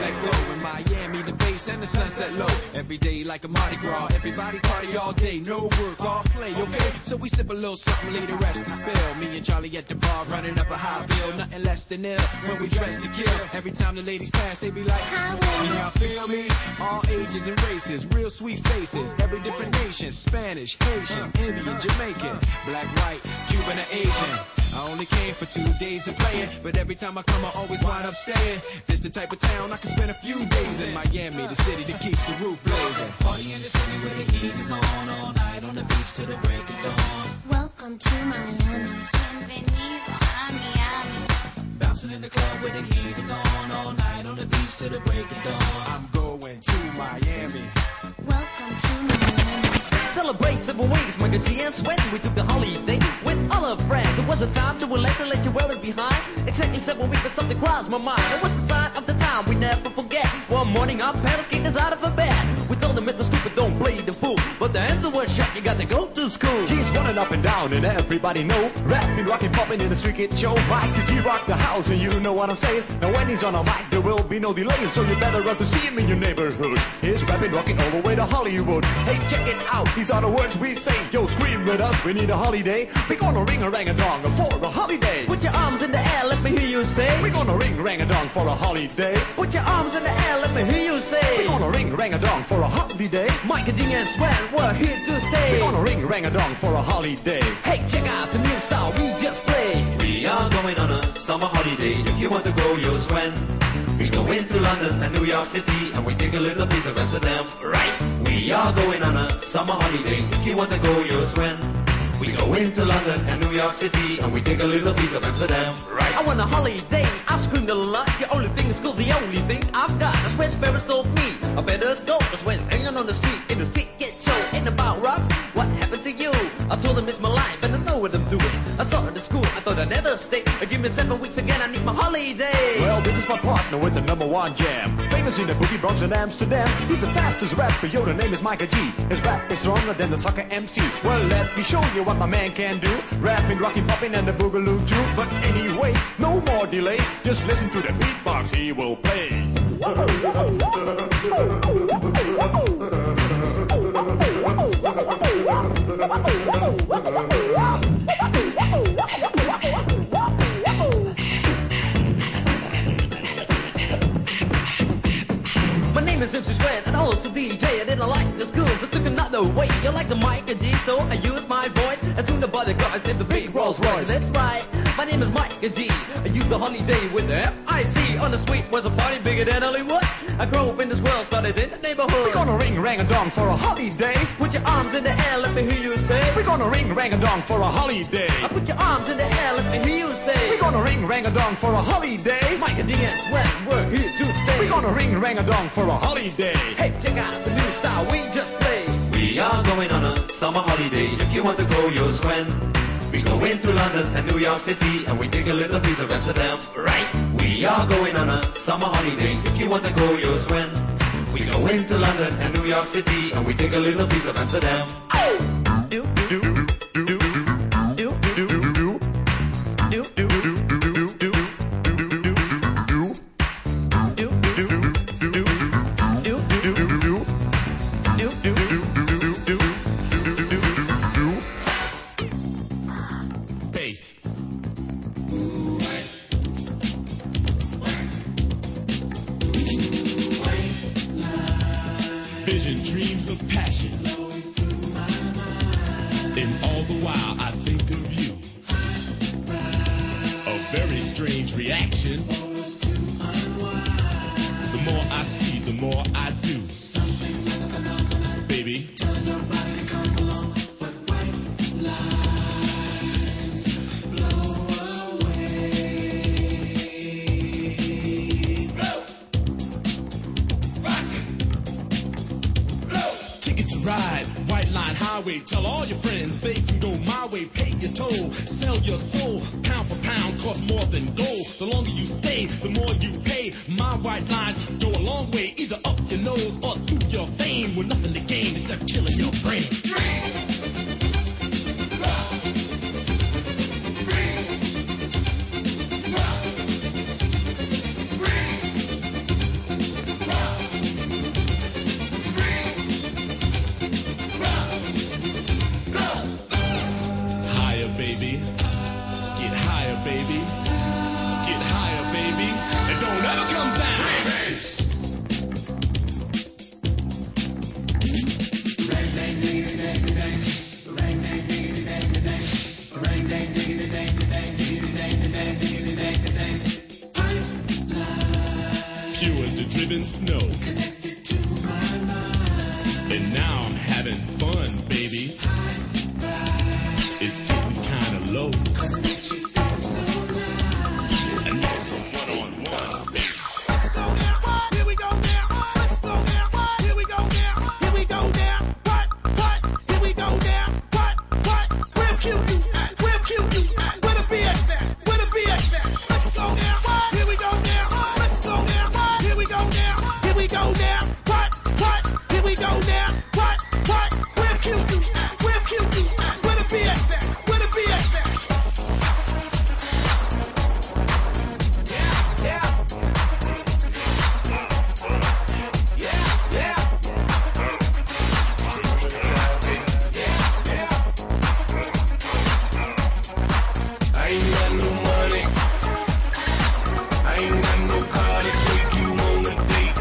let go. In Miami, the bass and the sunset low. Every day like a Mardi Gras. Everybody party all day, no work, all play, okay? So we sip a little something, leave the rest to spill. Me and Charlie at the bar running up a high bill. Nothing less than ill when we dress to kill. Every time the ladies pass, they be like, how will y'all feel me? All ages and races, real sweet faces. Every different nation, Spanish, Haitian, Indian, Jamaican, black, white, Cuban, or Asian. I only came for two days of playing, but every time I come I always wind up staying. This the type of town I can spend a few days in. Miami, the city that keeps the roof blazing. Party in the city where the heat is on, all night on the beach till the break of dawn. Welcome to Miami. Bienvenido a Miami. Bouncing in the club where the heat is on, all night on the beach till the break of dawn. I'm going to Miami. Welcome to Miami. Celebrate several ways, Michael G and Sweat. We took the holiday with all our friends. It was a time to relax and let you wear it behind. Exactly several weeks, but something crossed my mind. It was the sign of the time we never forget. One morning, our parents kicked us out of a bed. We told them it was stupid, don't play the fool. But the answer was shut, you got to go to school. G's running up and down, and everybody know. Rapping, rocking, popping in the street kid show. Mike G rock the house, and you know what I'm saying. Now when he's on a mic, there will be no delay, so you better run to see him in your neighborhood. He's rapping, rocking all the way to Hollywood. Hey, check it out, these are the words we say. Yo, scream with us, we need a holiday. We gonna ring a rang a dong for a holiday. Put your arms in the air, let me hear you say. We gonna ring rang a dong for a holiday. Put your arms in the air, let me hear you say. We gonna ring rang a dong for a holiday. Mike and Ding and Swan, we're here to stay. We gonna ring rang a dong for a holiday. Hey, check out the new style we just played. We are going on a summer holiday. If you want to go, you'll swim. We go into London and New York City, and we take a little piece of Amsterdam, right? We are going on a summer holiday. If you want to go, you'll swim. We go into London and New York City, and we take a little piece of Amsterdam, right? I want a holiday, I've screamed a lot. The only thing is cool, the only thing I've got. That's where Ferris told me I better go. That's when hanging on the street in the street get show. Ain't about rocks, what happened to you? I told him it's my life and I know what I'm doing. I saw it at school, I thought I'd never stay. Give me seven weeks again, I need my holiday. Well, this is my partner with the number one jam. Famous in the boogie Bronx and Amsterdam. He's the fastest rapper, yo, the name is Micah G. His rap is stronger than the soccer M C. Well, let me show you what my man can do. Rapping, rocking, popping, and the boogaloo too. But anyway, no more delay. Just listen to the beatbox he will play. My name is Simpson Swan and also D J. I didn't like the school, so took another way. You like the Mike and G, so I used my voice. As soon as the body guys in the big Rolls Royce. That's right, my name is Mike and G. I used the holiday with the F I C. On the street was a party bigger than Hollywood. I grew up in this world, started in the neighborhood. We gonna ring rang a dong for a holiday. Put your arms in the air, let me hear you say. We gonna ring rang a dong for a holiday. I put your arms in the air, let me hear you say. We gonna ring rang a dong for a holiday. Mike and G and Sweat, we're here to stay. We gonna ring rang a dong for a holiday. Hey, check out the new style we just played. We are going on a summer holiday. If you want to go, you'll swim. We go into London and New York City, and we take a little piece of Amsterdam, right? We are going on a summer holiday. If you want to go, you'll swim. We go into London and New York City, and we take a little piece of Amsterdam. Oh! Do, do, do, do, do, do, do, do, do, do, do, do, do. Vision, dreams of passion. And all the while I think of you. A very strange reaction. The more I see, the more I do. Baby, tell nobody to come along, but white lines blow away. Blow. Rock it. Blow. Ticket to ride, White Line Highway. Tell all your friends they can go my way. Pay your toll, sell your soul. Pound for pound costs more than gold. The longer you stay, the more you pay. My white lines go a long way, either up your nose or through your vein, with nothing to gain except killing your brain. higher, baby. Get higher, baby. And don't ever come down. Freebase. Ring, ding, ding, ding, ding. Ring, ding, ding, ding, ding. Ring, ding, ding, ding, ding, ding, ding, ding, ding, ding. Pure as the driven snow. Connected to my mind. And now I'm having fun, baby. It's getting kinda low. Cause it makes you feel so nice. And that's a one-on-one bass. Let's go now. Here we go now. Let's go now. Here we go now. Here we go now. What? What? Here we go now. What? What? We'll kill you. We'll kill you. Where the B S at? Where the B S at? Let's go now. Here we go now. Let's go now. Here we go now. Here we go now. What? What? Here we go now. What? What? We'll kill you. We'll kill you. Where the B S at? Where the B S at? Yeah, yeah. Yeah, yeah. I ain't got no money. I ain't got no car to take you on a date.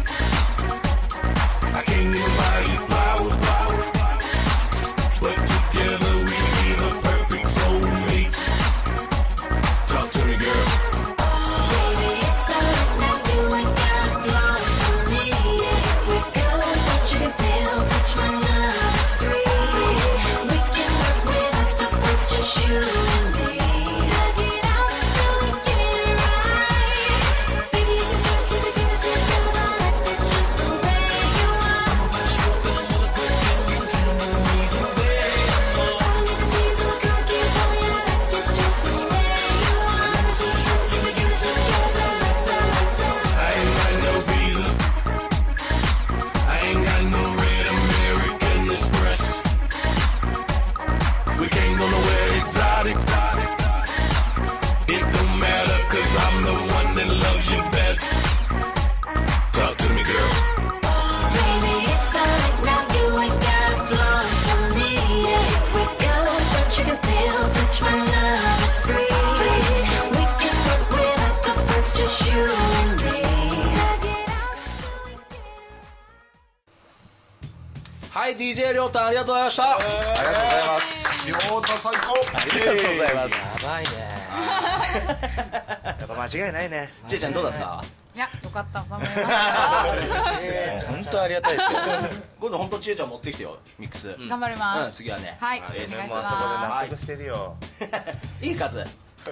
I can't even buy you flowers, flowers. But together we be the perfect soulmates. Talk to me, girl. Baby, it's alright now, you ain't got flaws for me. We go, but you can still touch my love, it's free. We can work without the words, just you and me. Hug it out till we get it right. Baby, you can start to begin to take it all, act it just the way you are. I'm about to stroke and I'm gonna quick and you can move me the way you are. I don't need to tease or cocky, boy, I act it just the way you are. I'm so stroke and begin to take it all, like that, like that. I ain't got no visa. I ain't got no red American Express. We can't go nowhere exotic. It don't matter, cause I'm the one that loves you best. Talk to me, girl. Baby, it's alright now, you ain't got flaws for me. We go, but you can still touch my love, it's free. We can work without the words, just you and me. Hug it out. はい、ディージェー りょうたんありがとうございました。ありがとうございます。 りょうた最高。 ありがとうございます。 やばいね。やっぱ間違いないね。 ちえちゃんどうだった？ いや、よかったと思います。 本当ありがたいですよ。 今度本当ちえちゃん持ってきてよ、ミックス。 頑張ります。 うん、次はね。 はい、お願いします。 納得してるよ。 いい数。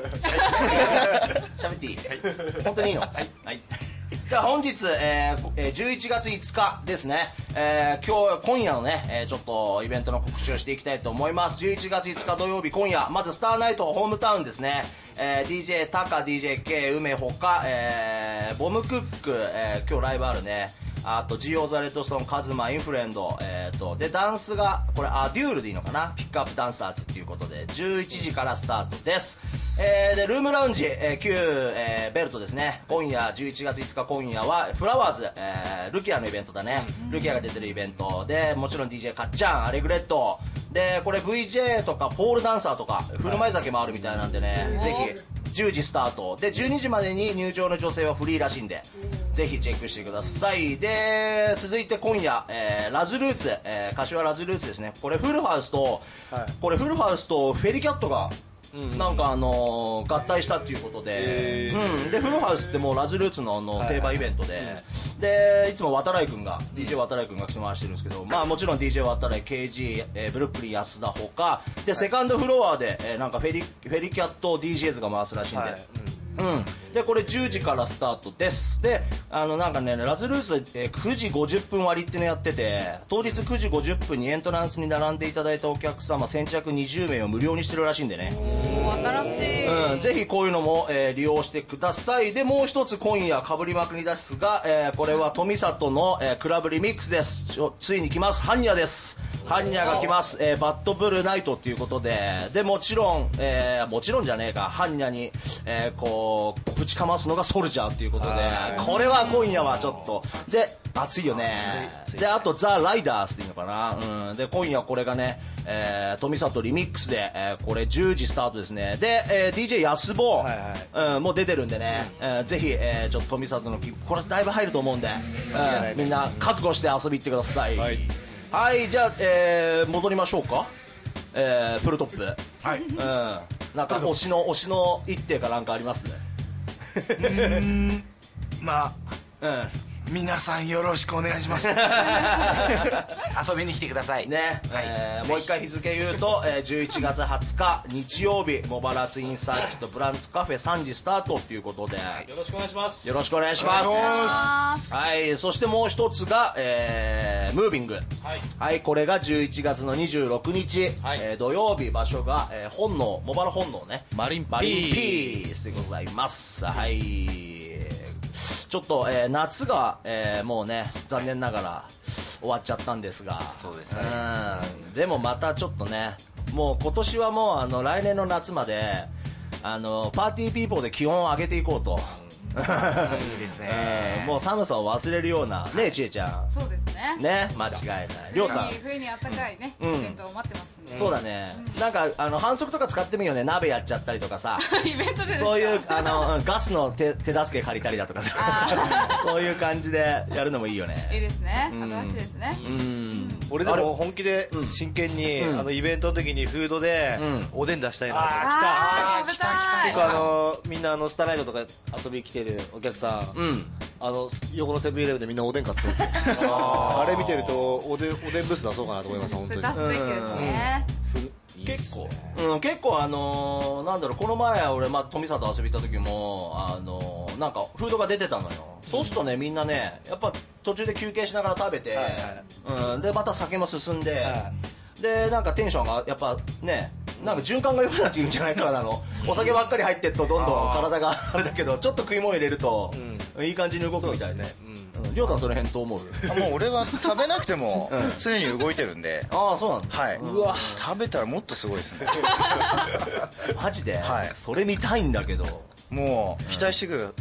喋っていい？本当にいいの？はい。はい。では本日、えー、じゅういちがついつかですね、えー、今日今夜のね、えー、ちょっとイベントの告知をしていきたいと思います。じゅういちがついつか土曜日今夜、まずスターナイトホームタウンですね、えー、ディージェー タカ、ディージェー K、梅ほか、えー、ボムクック、えー、今日ライブあるね。あと ジーオー ザ・レッドストーン、カズマ、インフレンド、えー、とでダンスがこれあデュールでいいのかな、ピックアップダンサーズっていうことでじゅういちじからスタートです。えー、でルームラウンジ、えー、旧、えー、ベルトですね。今夜じゅういちがついつか今夜はフラワーズ、えー、ルキアのイベントだね、うん、ルキアが出てるイベントで、もちろん ディージェー かっちゃん、アレグレットで、これ ブイジェー とかポールダンサーとか振る舞い酒もあるみたいなんでね、はい、ぜひじゅうじスタートでじゅうにじまでに入場の女性はフリーらしいんで、ぜひチェックしてください。で続いて今夜、えー、ラズルーツ、えー、柏ラズルーツですね。これフルハウスと、はい、これフルハウスとフェリキャットがなんかあのー、合体したっていうことで、うん、でフルハウスってもうラズルーツのあの定番イベントで、はいはい、でいつも渡来君が ディージェー 渡来君が来て回してるんですけど、まあもちろん ディージェー 渡来 ケージー、えー、ブルックリン安田ほかで、セカンドフロアで、えー、なんかフェリフェリキャット ディージェーズ が回すらしいんで、はい、うん、でこれじゅうじからスタートです。であのなんかねラズルーツでくじごじゅっぷん割ってのやってて、当日くじごじゅっぷんにエントランスに並んでいただいたお客様先着にじゅうめいを無料にしてるらしいんでね、 新しい、 うん、ぜひこういうのも、えー、利用してください。でもう一つ今夜かぶりまくりですが、えー、これは富里の、えー、クラブリミックスです。ついに来ます、ハンニャです。 ハンニャが来ます、えー、バッドブルナイトっていうことで、でもちろん、えー、もちろんじゃねえか、ハンニャに、えー、こうぶちかますのがソルジャーっていうことで、これは今夜はちょっとで熱いよね。であとザ・ライダースっていうのかな、うん、で今夜これがね、えー、富里リミックスで、えー、これじゅうじスタートですね。で、えー、ディージェー 安坊、はいはい、うん、もう出てるんでね、うん、えー、ぜひ、えー、ちょっと富里のこれだいぶ入ると思うんで、うん、みんな覚悟して遊びに行ってください。はい、はい、じゃあ、えー、戻りましょうか。えー、プルトップ、はい、うん、なんか推しの推しの一手かなんかありますね。 うーん、まあ、うん、皆さんよろしくお願いします遊びに来てくださいね、はい、えー、もう一回日付言うと、えー、じゅういちがつはつか日曜日、茂原ツインサーキットブランツカフェさんじスタートということで、はい、 よろしくお願いします。 よろしくお願いします。はい、そしてもう一つが、えー、ムービング、はい、はい、これがじゅういちがつのにじゅうろくにち、はい、えー、土曜日、場所が、えー、本能、茂原本能ね、 マリンピース、 マリンピースでございます。はい、ちょっと、えー、夏が、えー、もうね残念ながら終わっちゃったんですが、 そうですね、 うん、でもまたちょっとね、もう今年はもうあの来年の夏まであのパーティーピーポーで気温を上げていこうと。 いいですね、 うん、もう寒さを忘れるようなね、ちえちゃん。 そうですね、 ね、間違いない。りょうたん、 冬にあったかいね、イベントを待ってますんで。 そうだね、なんかあの反則とか使ってもいいよね。鍋やっちゃったりとかさイベントでそういうあのガスの手手助け借りたりだとかさそういう感じでやるのもいいよね。 いいですね、新しいですね。 うん、俺でも本気で真剣に、うん、あのイベントの時にフードでおでん出したいなと思って、 あー、来た結構あのみんなあのスターナイトとか遊びに来てるお客さん、うん、あの横のセブンイレブンでみんなおでん買ってるんですよあ, あれ見てるとおでんおでんブース出そうかなと思います本当に。 出すべきですね、 うん、結構、うん、結構あのー、なんだろう、この前俺、まあ、富里遊び行った時もあのー、なんかフードが出てたのよ、うん、そうするとねみんなねやっぱ途中で休憩しながら食べて、はいはい、うん、でまた酒も進んで、はい、でなんかテンションがやっぱねなんか循環が良くなっていくんじゃないかなのお酒ばっかり入ってるとどんどん体があれだけどちょっと食い物入れると、うん、いい感じに動くみたいね。りょうたんその辺どう思う？ あ、もう俺は食べなくても常に動いてるんで。 ああ、そうなんだ。 はい。 うわ、 食べたらもっとすごいですねマジで？ はい。 それ見たいんだけどもう期待してくるや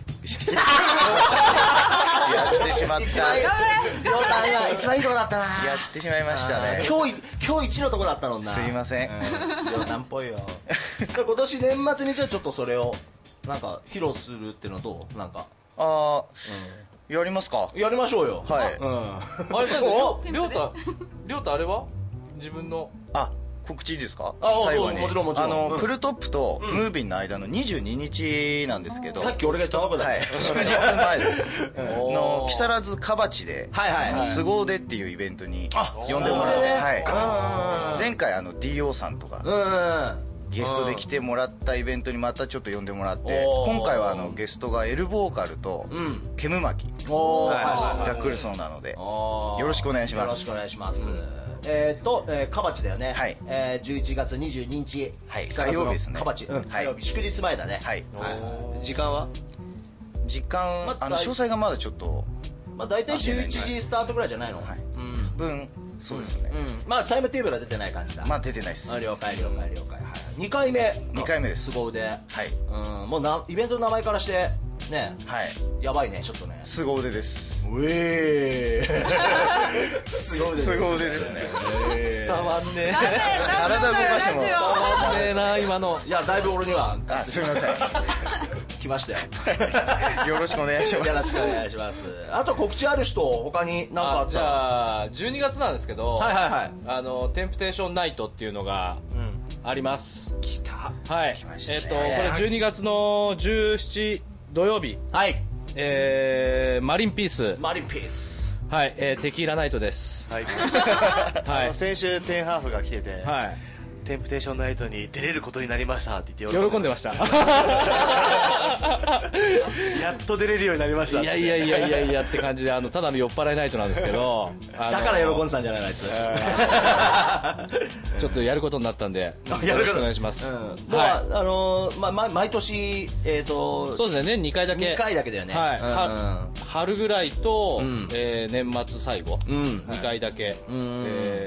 ってしまった。 一番りょうたんが一番いいとこだったな。 やってしまいましたね。 今日今日一のとこだったのな。 すいません、 りょうたんっぽいよ今年年末にじゃあちょっとそれをなんか披露するっていうのはどう？なんかああ、うん、やりますか。 やりましょうよ。 はい、 うん、 あれだよりょうたりょうたあれは自分のあ告知いいですか？ あ、 最後にもちろんもちろん。 あの、うん、プルトップとムービンの間のにじゅうににちなんですけど、 さっき俺が言ったとこだ、 はい、祝日前ですの木更津かばちで、はいはいはい、スゴーデっていうイベントに呼んでもらって、はい、前回あの ディーオー さんとか、うんゲストで来てもらったイベントにまたちょっと呼んでもらって、今回はあのゲストがエルボーカルとケムマキが来るそうなのでよろしくお願いします。 よろしくお願いします。えーと、えー、かばちだよね。はい。えー、じゅういちがつにじゅうににち。はい。 火曜日ですね。 かばち。うん。火曜日。祝日前だね。 はい。 時間は？ 時間、あの詳細がまだちょっと。 まあ大体じゅういちじスタートぐらいじゃないの？はい。 うん。分。そうですね、 うんうん、まあタイムテーブルは出てない感じだ。 まあ出てないです。 了解了解了解、はい、にかいめにかいめです。 凄腕。はい、うん、もうなイベントの名前からしてね、はい、やばいねちょっとね。 凄腕です。 うえー凄腕です。 凄腕ですね。 伝わんねえ。 体動かしても伝わんねえな今の。 いやだいぶ俺には。 あ、すみません。 来ましたよ。 よろしくお願いします。 よろしくお願いします。あと告知ある人他に何かあったら。 じゃあじゅうにがつなんですけど、 はいはいはい、 あのテンプテーションナイトっていうのがあります。 来た。 はい。えっとこれじゅうにがつのじゅうしち土曜日。 はい。 えー、マリンピース。 マリンピース。 はい、えー、テキーラナイトです。 はい。はい。先週テンハーフが来てて。はい。テンプテーションナイトに出れることになりましたって言って喜んでました。やっと出れるようになりました。 いやいやいやいやいやって感じで、あのただの酔っ払いナイトなんですけど、 だから喜んでたんじゃないあいつ。 ちょっとやることになったんでよろしくお願いします。 まああのまあ毎年えっとそうですね、年にかいだけ。 にかいだけだよね。 はい。春ぐらいと年末最後にかいだけ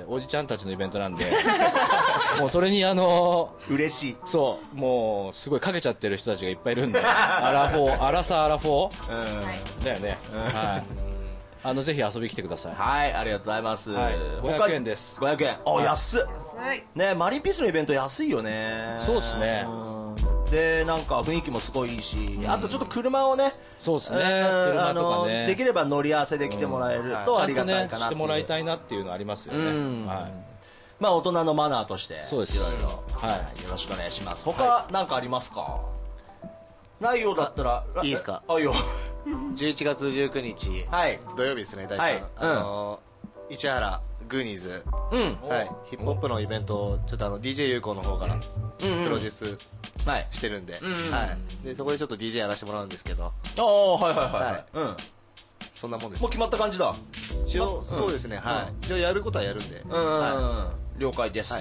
ー、おじちゃんたちのイベントなんでもうそれにあのー、嬉しいそうもうすごいかけちゃってる人たちがいっぱいいるんでアラフォーアラサーアラフォー、うん、だよね、うん、はいあのぜひ遊び来てください。 はいありがとうございます、はい、 ごひゃくえんです。 ごひゃくえんあ安っ安いねマリンピースのイベント安いよね。 そうですね、 うん、でなんか雰囲気もすごいいいし、うん、あとちょっと車をねそうですね、 えー、 車とかねできれば乗り合わせで来てもらえるとありがたいかなっていう、うん、 してもらいたいなっていうのありますよね、うんはい、 まあ大人のマナーとしてそうですいろいろ、はい、よろしくお願いします。他何かありますか？ないようだったらいいですか？ あいいよじゅういちがつじゅうくにち、はい、土曜日ですね大地さん、はい、あのーうん、市原グーニーズ、うんはい、ヒップホップのイベントをちょっとあの ディージェー 有効の方からプロデュースしてるんで、うんうんはい、でそこでちょっと ディージェー やらせてもらうんですけど、 ああはいはいはい、はいうん、 そんなもんです。 もう決まった感じだ一応、うん、そうですね、はい、一応やることはやるんで、 うんはい、了解です、はい、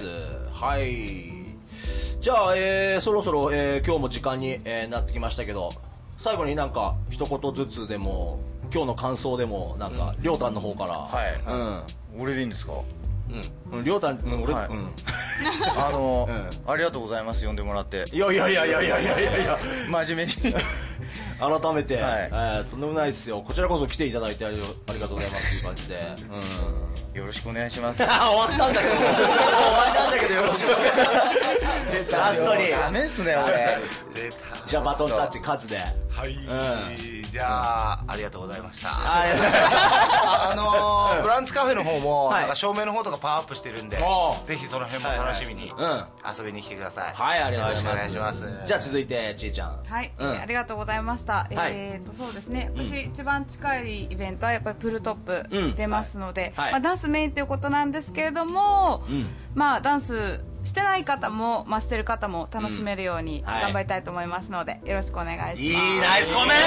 はい、じゃあ、えー、そろそろ、えー、今日も時間に、えー、なってきましたけど最後になんか一言ずつでも今日の感想でもなんかりょうたんの方からはい、うん、俺でいいんですか？ うんりょうたん、うん、俺、 はいうん、あの、うん、ありがとうございます呼んでもらって。 いやいやいやいやいやいやいやいや真面目に改めて、はいえー、とんでもないですよ。こちらこそ来ていただいてありがとうございますという感じで、 うん、よろしくお願いします。 終わったんだけど終わったんだけどよろしくお願いしますラストにダメっすね俺じゃあバトンタッチカツではい、 うん、 じゃあありがとうございました。ありがとうございましたあのー、フランツカフェの方もなんか照明の方とかパワーアップしてるんで、はい、ぜひその辺も楽しみに遊びに来てください。 はい、ありがとうございます。 よろしくお願いします。 じゃあ続いてちえちゃん。 はい、うんえー、ありがとうございました。はい、えーとそうですね、私、うん、一番近いイベントはやっぱりプルトップ出ますので、うんはいまあ、ダンスメインということなんですけれども、うん、まあダンスしてない方も、まあ、してる方も楽しめるように頑張りたいと思いますので、うんはい、よろしくお願いします。 いいナイスコメント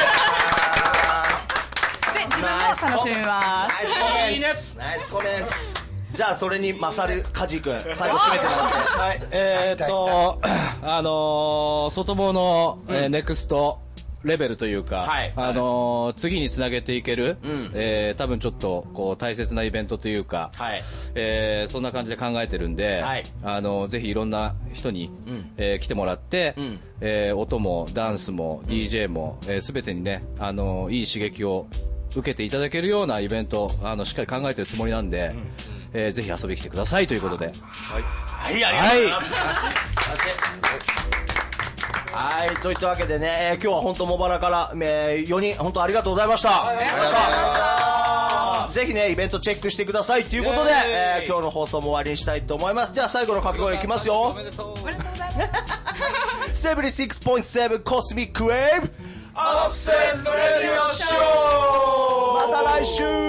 で自分も楽しみます。 ナイスコメントナイスコメントじゃあそれに勝るカジ君最後締めてもらってはいえー、っとあのー、外房の、うんえー、ネクストレベルというか、はいあのー、次につなげていける、うんえー、多分ちょっとこう大切なイベントというか、はいえー、そんな感じで考えてるんで、はいあのー、ぜひいろんな人に、うんえー、来てもらって、うんえー、音もダンスも ディージェー も、うんえー、全てにね、あのー、いい刺激を受けていただけるようなイベントあのしっかり考えてるつもりなんで、うんうんえー、ぜひ遊びに来てくださいということではい、 はい、ありがとうございます、はいはい、といったわけでね、えー、今日は本当茂原から、えー、よにん本当ありがとうございました。ありがとうございました。ぜひねイベントチェックしてくださいということで、えー、今日の放送も終わりにしたいと思います。じゃあ最後の掛け声いきますよ。おめでとう。おめでとうございます。セブンティシックスポイントセブン コスミックウェーブアップセットレディオショー。また来週。